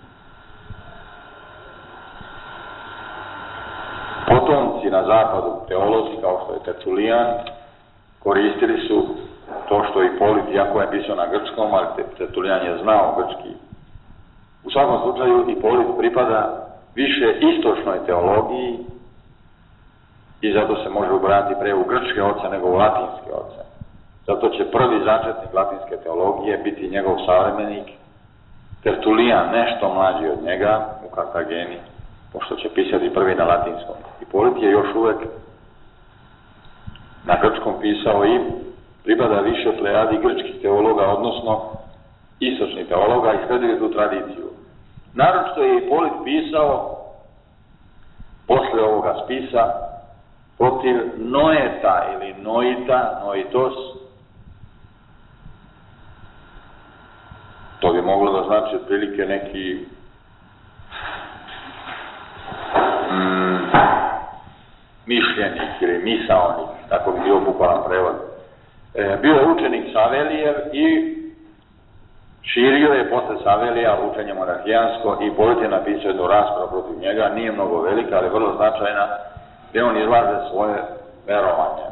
potomci na zapadu teolozi kao što je Tertulijan koristili su to što Hipolit, iako je pisao na grčkom, ali Tertulijan je znao grčki. U svakom slučaju Hipolit pripada više istočnoj teologiji i zato se može ubrati pre u grčke oce nego u latinske oce. Zato će prvi začetnik latinske teologije biti njegov savremenik Tertulijan, nešto mlađi od njega u Kartageni, pošto će pisati prvi na latinskom. Hipolit je još uvek na grčkom pisao i pripada više plejadi grčkih teologa, odnosno istočnih teologa, i sleduje tu tradiciju. Naročito je Hipolit pisao posle ovoga spisa protiv Noeta ili Noita, Noitos. To bi moglo da znači otprilike neki mišljenik ili misaonik, tako bi bio bukvalan prevod. Bio je učenik Savelijev i širio je posle Savelija učenje monarhijansko i Hipolit je napisao jednu raspravu protiv njega, nije mnogo velika, ali vrlo značajna, gdje on izlaže svoje verovanje.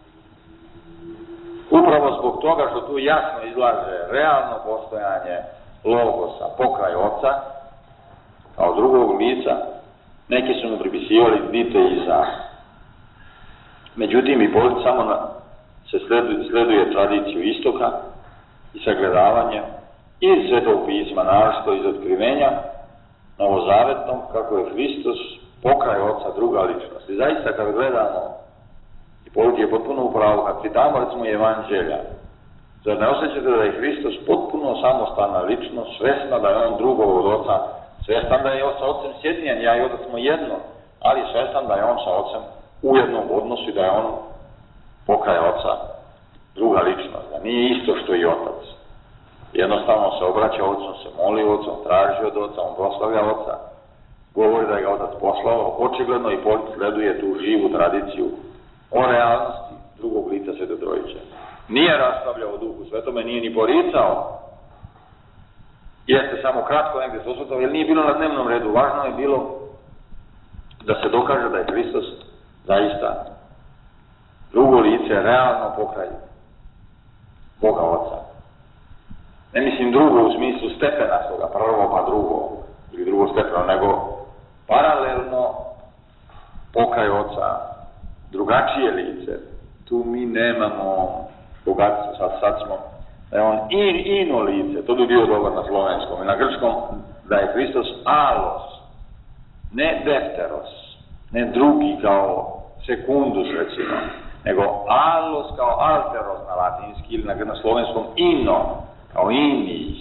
Upravo zbog toga što tu jasno izlaže realno postojanje Logosa pokraj Oca, kao drugog lica, neki su mu pripisivali diteizam. Međutim, Hipolit samo se sleduje tradiciju istoka i sagledavanje iz Svetog pisma, naročito iz otkrivenja novozavetnom, kako je Hristos pokraj Oca druga ličnost. I zaista kad gledamo, Hipolit je potpuno upravo, kad čitamo recimo Evanđelja, zar ne osjećate da je Hristos potpuno samostalna ličnost, svesna da je on drugo od Oca, svestan da je sa Ocem sjedinjen, ja i Otac smo jedno, ali svestan da je on sa Ocem u jednom odnosu i da je on pokraj Oca druga ličnost, da nije isto što i Otac. Jednostavno se obraća Otcom, se moli Otcom, traži od Oca, on proslavlja Oca, govori da je ga Otac poslao, očigledno Hipolit sleduje tu živu tradiciju o realnosti drugog lica Svete Trojice. Nije raspravljao o Duhu Svetome, nije ni poricao, jeste samo kratko negdje se osvrtao, jer nije bilo na dnevnom redu. Važno je bilo da se dokaže da je Hristos zaista drugo lice, realno pokraj Boga Oca. Ne mislim drugo u smislu stepena toga, prvo pa drugo, ili drugo stepeno, nego paralelno pokraj Oca, drugačije lice. Tu mi nemamo bogatstvo, sad smo, da je on ino lice, to bi bio dobar na slovenskom i na grčkom, da je Hristos alos, ne defteros, ne drugi kao sekundus recimo, nego alos kao alteros na latinski ili na slovenskom ino, kao ini.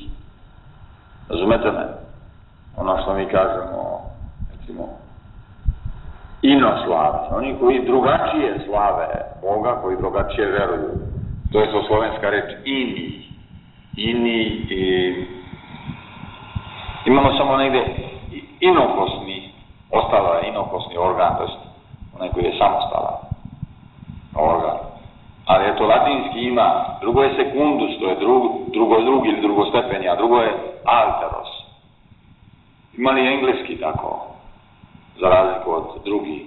Razumete me? Ono što mi kažemo, recimo, inoslavni, oni koji drugačije slave Boga, koji drugačije veruju. To je to slovenska reč ini. Ini, imamo samo negde inokosni, ostala je inokosni organ, to je onaj koji je samostalan organ. Ali eto, latinski ima, drugo je secundus, to je drugi ili drugostepeni, a drugo je alteros. Ima li engleski tako, za razliku od drugi?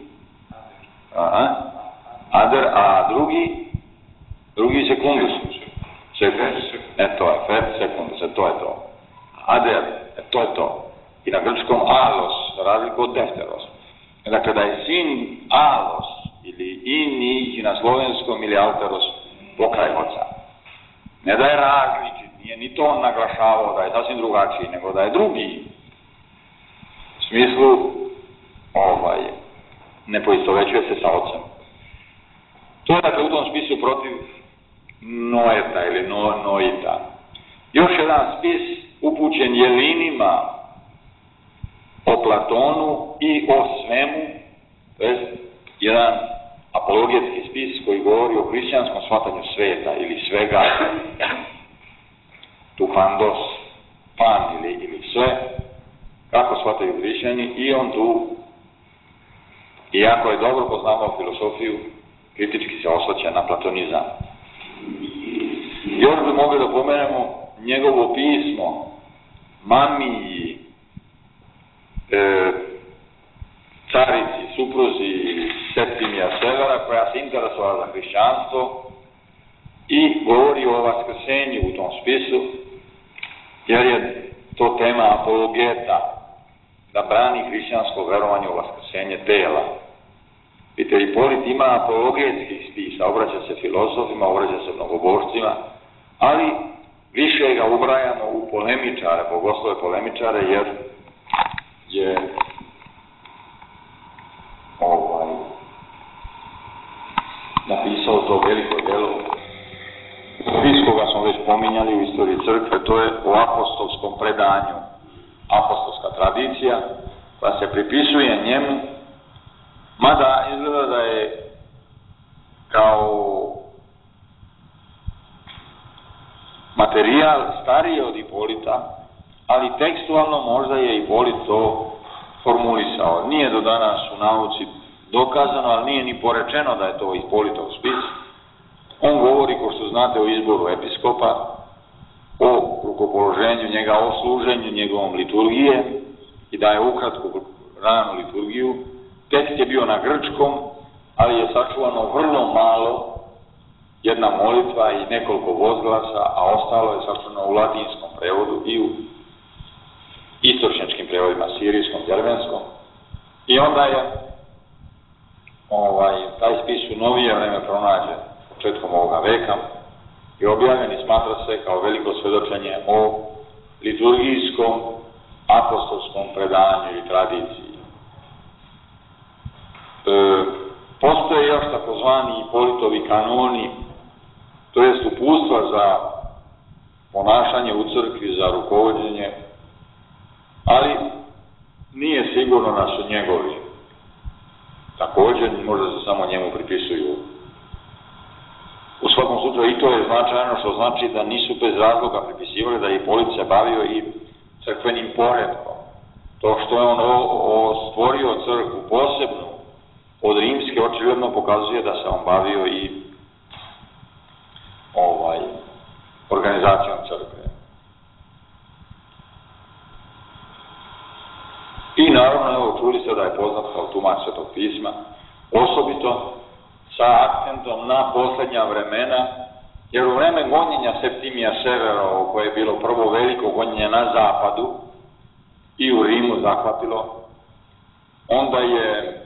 Ader, a drugi secundus. To je, fet secundus, to je to. Ader, to je to. I na grčkom alos, za razliku od defteros. Dakle, da je sin alos, ili ini, i na slovenskom, ili alteros, pokraj oca. Ne da je različit, nije ni to on naglašavao da je sasvim drugačiji, nego da je drugi. U smislu, ne poistovećuje se sa ocem. To je dakle u tom spisu protiv Noeta ili Noita. Još jedan spis upućen Jelinima o Platonu i o svemu, to je jedan apologetski spis koji govori o hrišćanskom shvatanju sveta ili svega, tu pandos, pan ili sve, kako shvataju hrišćani, i on tu, iako je dobro poznavao filosofiju, kritički se osvrće na platonizam. Još bi mogli da pomenemo njegovo pismo mamiji, carici, supruzi Septimija Severa, koja se interesovala za hrišćanstvo i govori o vaskrsenju u tom spisu, jer je to tema apologeta, da brani hrišćansko verovanje u vaskrsenje tela. Vidite, Ipolit ima apologetskih spisa, obraća se filozofima, obraća se mnogobožcima, ali više ga ubrajamo u polemičare, bogoslove polemičare, jer je napisao to veliko delo. Spis koga smo već pominjali u istoriji crkve, to je o apostolskom predanju, apostolska tradicija, koja se pripisuje njemu, mada izgleda da je kao materijal stariji od Ipolita, ali tekstualno možda je Ipolit to formulisao. Nije do danas u nauci dokazano, ali nije ni porečeno da je to Ipolitov spis. On govori, ko što znate, o izboru episkopa, o rukopoloženju njega, o služenju njegovom liturgije i da je ukratko ranu liturgiju. Tekst je bio na grčkom, ali je sačuvano vrlo malo, jedna molitva i nekoliko vozglasa, a ostalo je sačuvano u latinskom prevodu i u istočnjačkim prevodima, sirijskom, jermenskom. I onda je taj spis u novije vreme pronađen početkom ovoga veka i objavljen i smatra se kao veliko svedočenje o liturgijskom apostolskom predanju i tradiciji. Postoje još takozvani Ipolitovi kanoni, to jest uputstva za ponašanje u crkvi, za rukovođenje, ali nije sigurno da su njegovi. Također, možda se samo njemu pripisuju. U svakom slučaju i to je značajno, što znači da nisu bez razloga pripisivali da je Ipolit se bavio i crkvenim poretkom. To što je on stvorio crkvu posebnu od rimske, očigledno pokazuje da se on bavio i organizacijom crkve. I naravno, evo, čuli ste da je poznat kao tumač Svetog pisma, osobito sa akcentom na poslednja vremena, jer u vreme gonjenja Septimija Severa, koje je bilo prvo veliko gonjenje na zapadu i u Rimu zahvatilo, onda je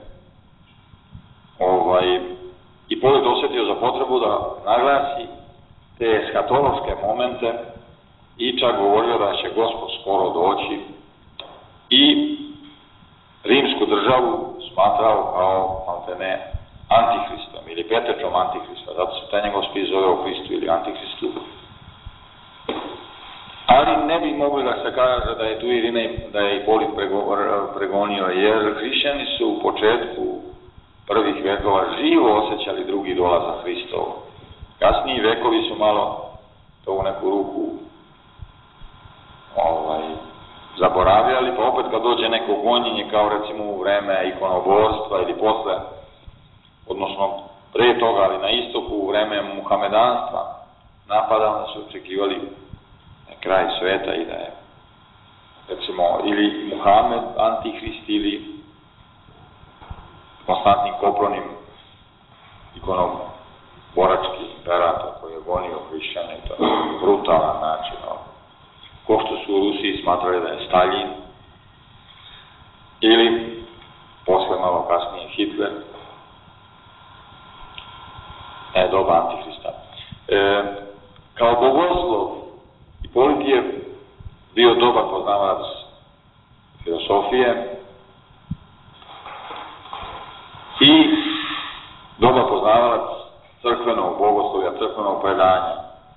Ipolit osjetio za potrebu da naglasi te eskatološke momente i čak govorio da će Gospod skoro doći i rimsku državu smatrao kao maltene Antihristom ili pretečom Antihrista, zato se taj njegov spis zove o Hristu ili Antihristu. Ali ne bi mogli da se kaže da je tu Ipolit pregonio, jer hrišćani su u početku prvih vekova živo osjećali drugi dolazak Hristov. Kasniji vekovi su malo to u neku ruku zaboravljali, pa opet kad dođe neko gonjenje, kao recimo u vreme ikonoborstva ili posle, odnosno pre toga, ali na istoku u vreme muhamedanstva, napadano su očekivali kraj sveta i da je, recimo, ili Muhamed, Antihrist, ili Konstantin Kopronim, ikonoborački imperator koji je gonio hrišćane, to je brutalan način. Ko što su u Rusiji smatrali da je Staljin, ili posle malo kasnije Hitler, doba Antihrista. Kao bogoslov Hipolit je bio dobar poznavalac filosofije i dobar poznavalac crkvenog bogoslovlja, crkvenog predanja.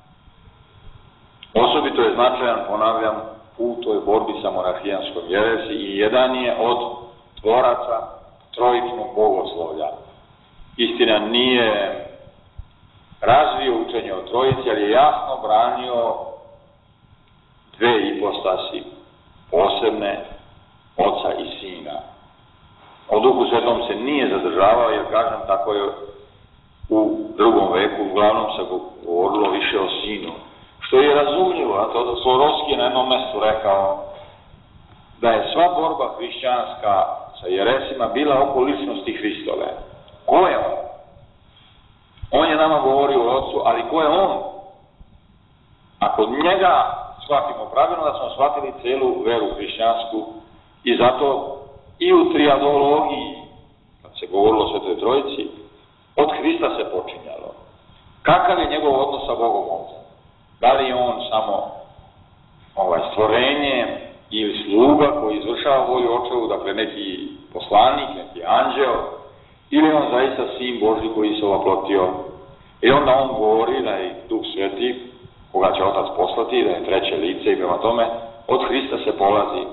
Osobito je značajan, ponavljam, u toj borbi sa monarhijanskom jeresi i jedan je od tvoraca trojičnog bogoslovlja. Istina, nije razvio učenje o trojici, ali je jasno branio dve ipostasi posebne, oca i sina. O Duhu Svetom se nije zadržavao, jer kažem, tako je u drugom veku, uglavnom se govorilo više o sinu. Što je razumljivo, a to da Slorovski je na jednom mestu rekao da je sva borba hrišćanska sa jeresima bila oko ličnosti Hristove. Ko je on? On je nama govorio o Otcu, ali ko je on? Ako njega shvatimo pravilno, da smo shvatili celu veru hrišćansku i zato i u triadologiji, kad se govorilo o Svetoj Trojici, od Hrista se počinjalo. Kakav je njegov odnos sa Bogom Otcem? Da li je on samo stvorenje ili sluga koji izvršava volju Očevu, dakle neki poslanik, neki anđeo, ili on zaista sin Božji koji se oplotio? I onda on govori da je Duh Sveti, koga će Otac poslati, da je treće lice i prema tome, od Hrista se polazi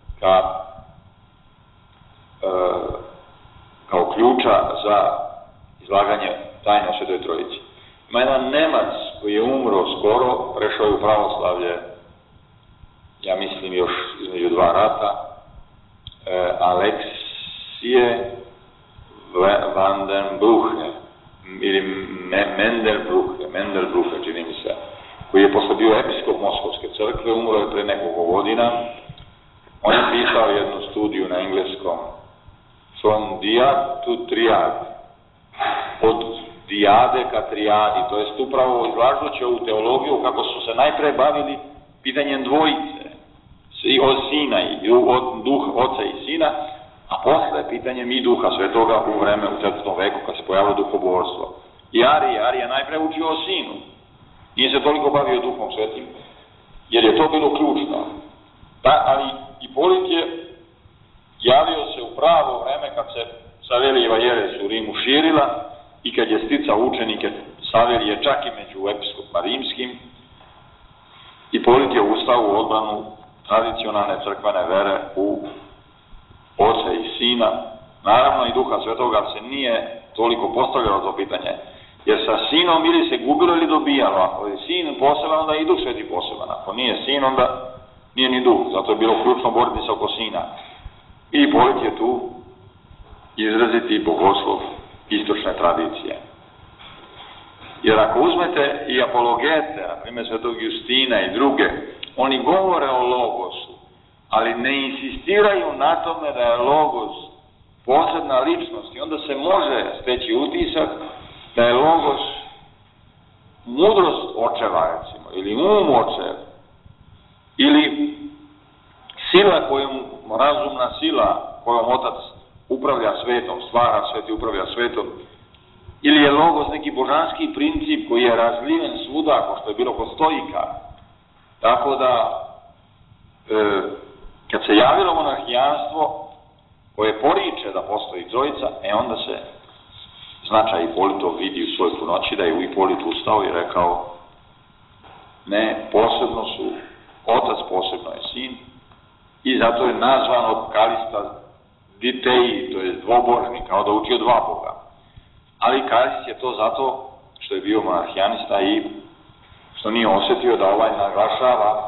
kao ključa za izlaganje tajne o Svetoj Trojici. Ima jedan Nemac koji je umro skoro, prešao je u pravoslavlje, ja mislim još između dva rata, Aleksije van den Bruche, ili Mendelbruche, čini mi se, koji je posle bio episkop Moskovske crkve, umro je pre nekoliko godina. On je pisao jednu studiju na engleskom, From Diad to Triad, od dijade ka trijadi, to jest upravo izlažući ovu teologiju kako su se najpre bavili pitanjem dvojice, od sina, od duha, oca i sina, a posle pitanjem i Duha Svetoga u vreme u 4. veku kad se pojavilo duhoborstvo. I Arije najpre učio o sinu, nije se toliko bavio Duhom Svetim, jer je to bilo ključno. Ali Hipolit je javio se u pravo vreme kad se Savelijeva jeres u Rimu širila i kad je sticao učenike Savelije čak i među episkopima rimskim. Hipolit je ustao u odbranu tradicionalne crkvene vere u Oca i Sina. Naravno i Duha Svetoga se nije toliko postavljalo to pitanje, jer sa Sinom ili se gubilo ili dobijalo. Ako je Sin poseban, onda i Duh Sveti poseban. Ako nije Sin, onda nije ni Duh. Zato je bilo ključno boriti se oko Sina. I Hipolit je tu izraziti bogoslov istočne tradicije. Jer ako uzmete i apologete, na primjer Svetog Justina i druge, oni govore o logosu, ali ne insistiraju na tome da je logos posebna ličnost i onda se može steći utisak da je logos mudrost očeva, recimo, ili očev, ili sila razumna sila kojom Otac upravlja svetom, stvara svet i upravlja svetom, ili je logos neki božanski princip koji je razliven svuda, kao što je bilo kod stoika. Tako da, kad se javilo monarhijanstvo koje poriče da postoji trojica, onda se značaj Hipolitov vidi u svojoj punoći, da je u Hipolit ustao i rekao ne, posebno su Otac, posebno je Sin, i zato je nazvan od Kalista Ditei, to je dvobožni, kao da uči o dva Boga. Ali Karadzić je to zato što je bio monarhijanista i što nije osjetio da ovaj naglašava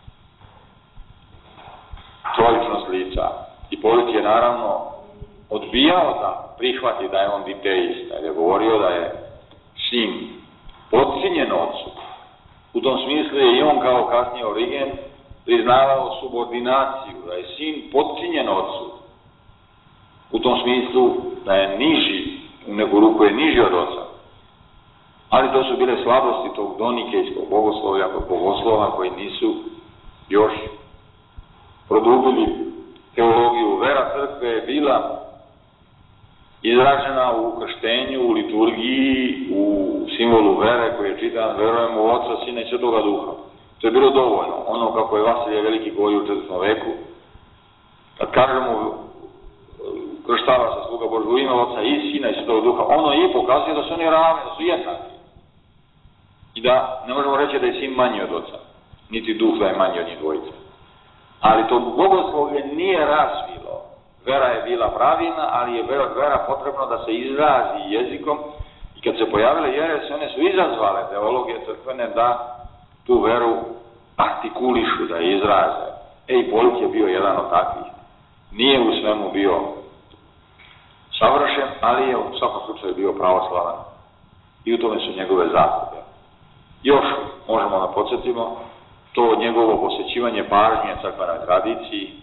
trojičnost lica. Hipolit je naravno odbijao da prihvati da je on diteista, jer je govorio da je sin potčinjen ocu. U tom smislu je i on kao kasnije Origen priznavao subordinaciju, da je sin potčinjen ocu. U tom smislu da je niži, u neku ruku je niži od oca. Ali to su bile slabosti tog donikejskog bogoslova koji nisu još produbili teologiju. Vera crkve je bila izražena u krštenju, u liturgiji, u simbolu vere koji je čitan, verujemo u Oca, Sina i Svetoga Duha. To je bilo dovoljno. Ono kako je Vasilije Veliki govorio u 4. veku, kad kažemo krštava se sluga Božja u ime Oca i Sina i Svetoga Duha, ono i pokazuje da su oni ravni, da su jednaki. I da ne možemo reći da je sin manji od Oca, niti Duh da je manji od njih dvojice. Ali to bogoslovlje nije razvilo. Vera je bila pravilna, ali je vera potrebno da se izrazi jezikom. I kad se pojavile jerese, one su izazvale teologije crkvene da tu veru artikulišu, da je izraze. Hipolit je bio jedan od takvih. Nije u svemu bio savršen, ali je u svakom slučaju bio pravoslavan. I u tome su njegove zasluge. Još možemo da podsjetimo to njegovo posvećivanje pažnje crkvenoj tradiciji,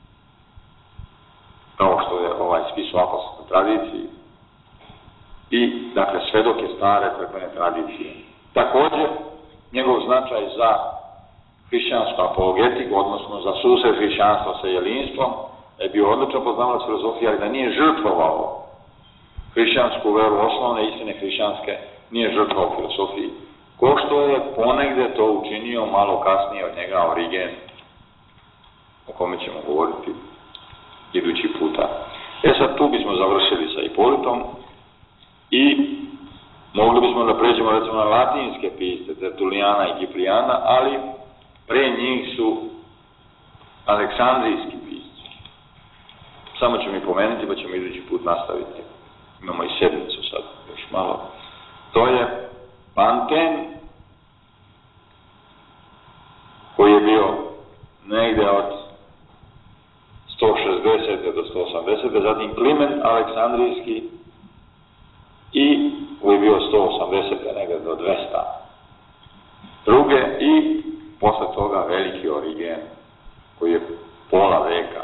kao što je ovaj spis o apostolskoj tradiciji, i, dakle, svedok je stare crkvene tradicije. Također, njegov značaj za hrišćansku apologetiku, odnosno za susret hrišćanstva sa jelinstvom, je bio odlično poznavalac filozofije, ali da nije žrtvovao hrišćansku veru, osnovne istine hrišćanske, nije žrtvovao filozofiji. Ko što je ponegde to učinio malo kasnije od njega Origen, o kome ćemo govoriti idući puta. Sad tu bismo završili sa Hipolitom i mogli bismo da pređemo recimo na latinske pisce, Tertulijana i Kiprijana, ali pre njih su aleksandrijski pisci. Samo ću mi pomenuti, pa ćemo idući put nastaviti. Imamo i sedmicu sad, još malo. To je Panten, koji je bio negde od 160. do 180. Zatim Kliment Aleksandrijski, i koji je bio 180. negde do 200. Druge, i posle toga veliki Origen, koji je pola veka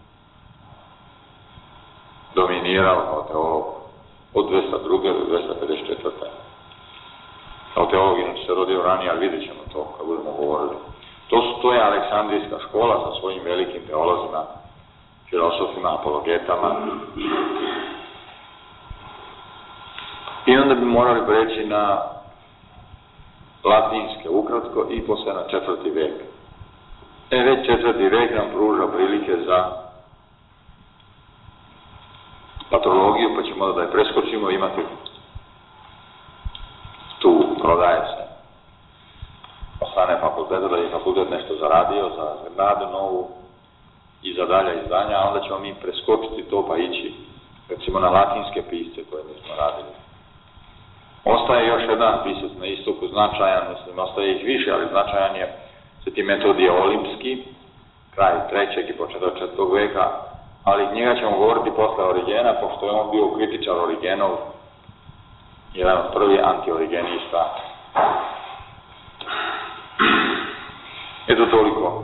dominirao kao teolog od 202. do 254. Kao teolog se rodio ranije, ali vidjet ćemo to kad budemo govorili. To je Aleksandrijska škola sa svojim velikim teolozima, filosofima, apologetama. I onda bi morali preći na latinske ukratko i posle na 4. vek. Već 4. vek nam pruža prilike za patrologiju, pa ćemo da je preskočimo, imate tu, prodaje se od strane fakulteta, da je fakultet nešto zaradio za gradu novu i za dalja izdanja, a onda ćemo mi preskočiti to pa ići recimo na latinske pisce koje mi smo radili. Ostaje još jedan pisac na istoku značajan, mislim, ostaje ih više, ali značajan je Sveti Metodije Olimpski, kraj 3. i početak 4. veka, ali njega ćemo govoriti posle Origena, pošto je on bio kritičar Origenov, jedan od prvi anti-origenista. Eto toliko.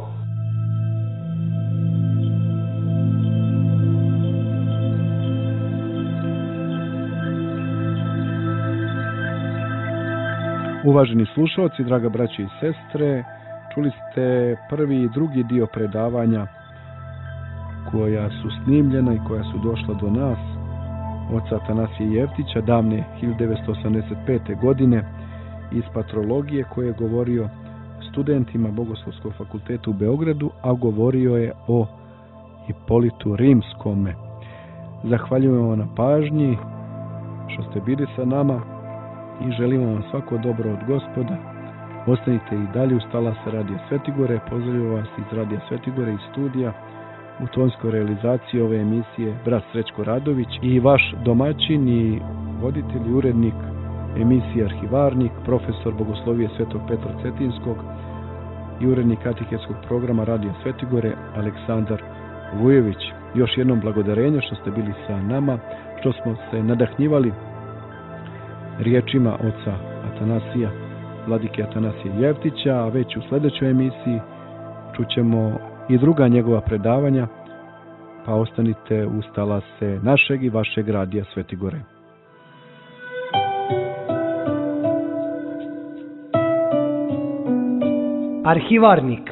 Uvaženi slušalci, draga braće i sestre, čuli ste prvi i drugi dio predavanja koja su snimljena i koja su došla do nas oca Atanasija Jeftića davne 1985. godine iz patrologije, koje je govorio studentima Bogoslovskog fakulteta u Beogradu, a govorio je o Hipolitu Rimskome. Zahvaljujemo vam na pažnji što ste bili sa nama i želimo vam svako dobro od Gospoda. Ostanite i dalje uz talase Radija Svetigore. Pozdravljam vas iz Radija Svetigore i studija. U tonskoj realizaciji ove emisije brat Srećko Radović i vaš domaćin i voditelj i urednik emisije Arhivarnik, profesor Bogoslovije Svetog Petra Cetinskog i urednik katehetskog programa Radija Svetigore Aleksandar Vujović. Još jednom blagodarenje što ste bili sa nama, što smo se nadahnjivali riječima oca Atanasija, vladike Atanasija Jevtića, a već u sljedećoj emisiji čućemo i druga njegova predavanja, pa ostanite uz talase našeg i vašeg Radija Svetigore. Arhivarnik.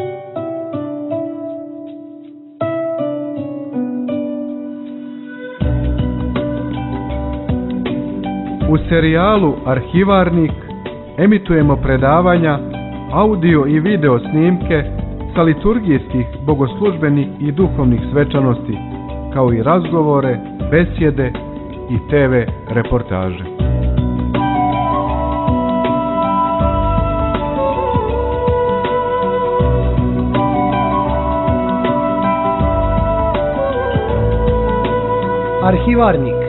U serijalu Arhivarnik emitujemo predavanja, audio i video snimke sa liturgijskih, bogoslužbenih i duhovnih svečanosti, kao i razgovore, besjede i TV reportaže. Arhivarnik.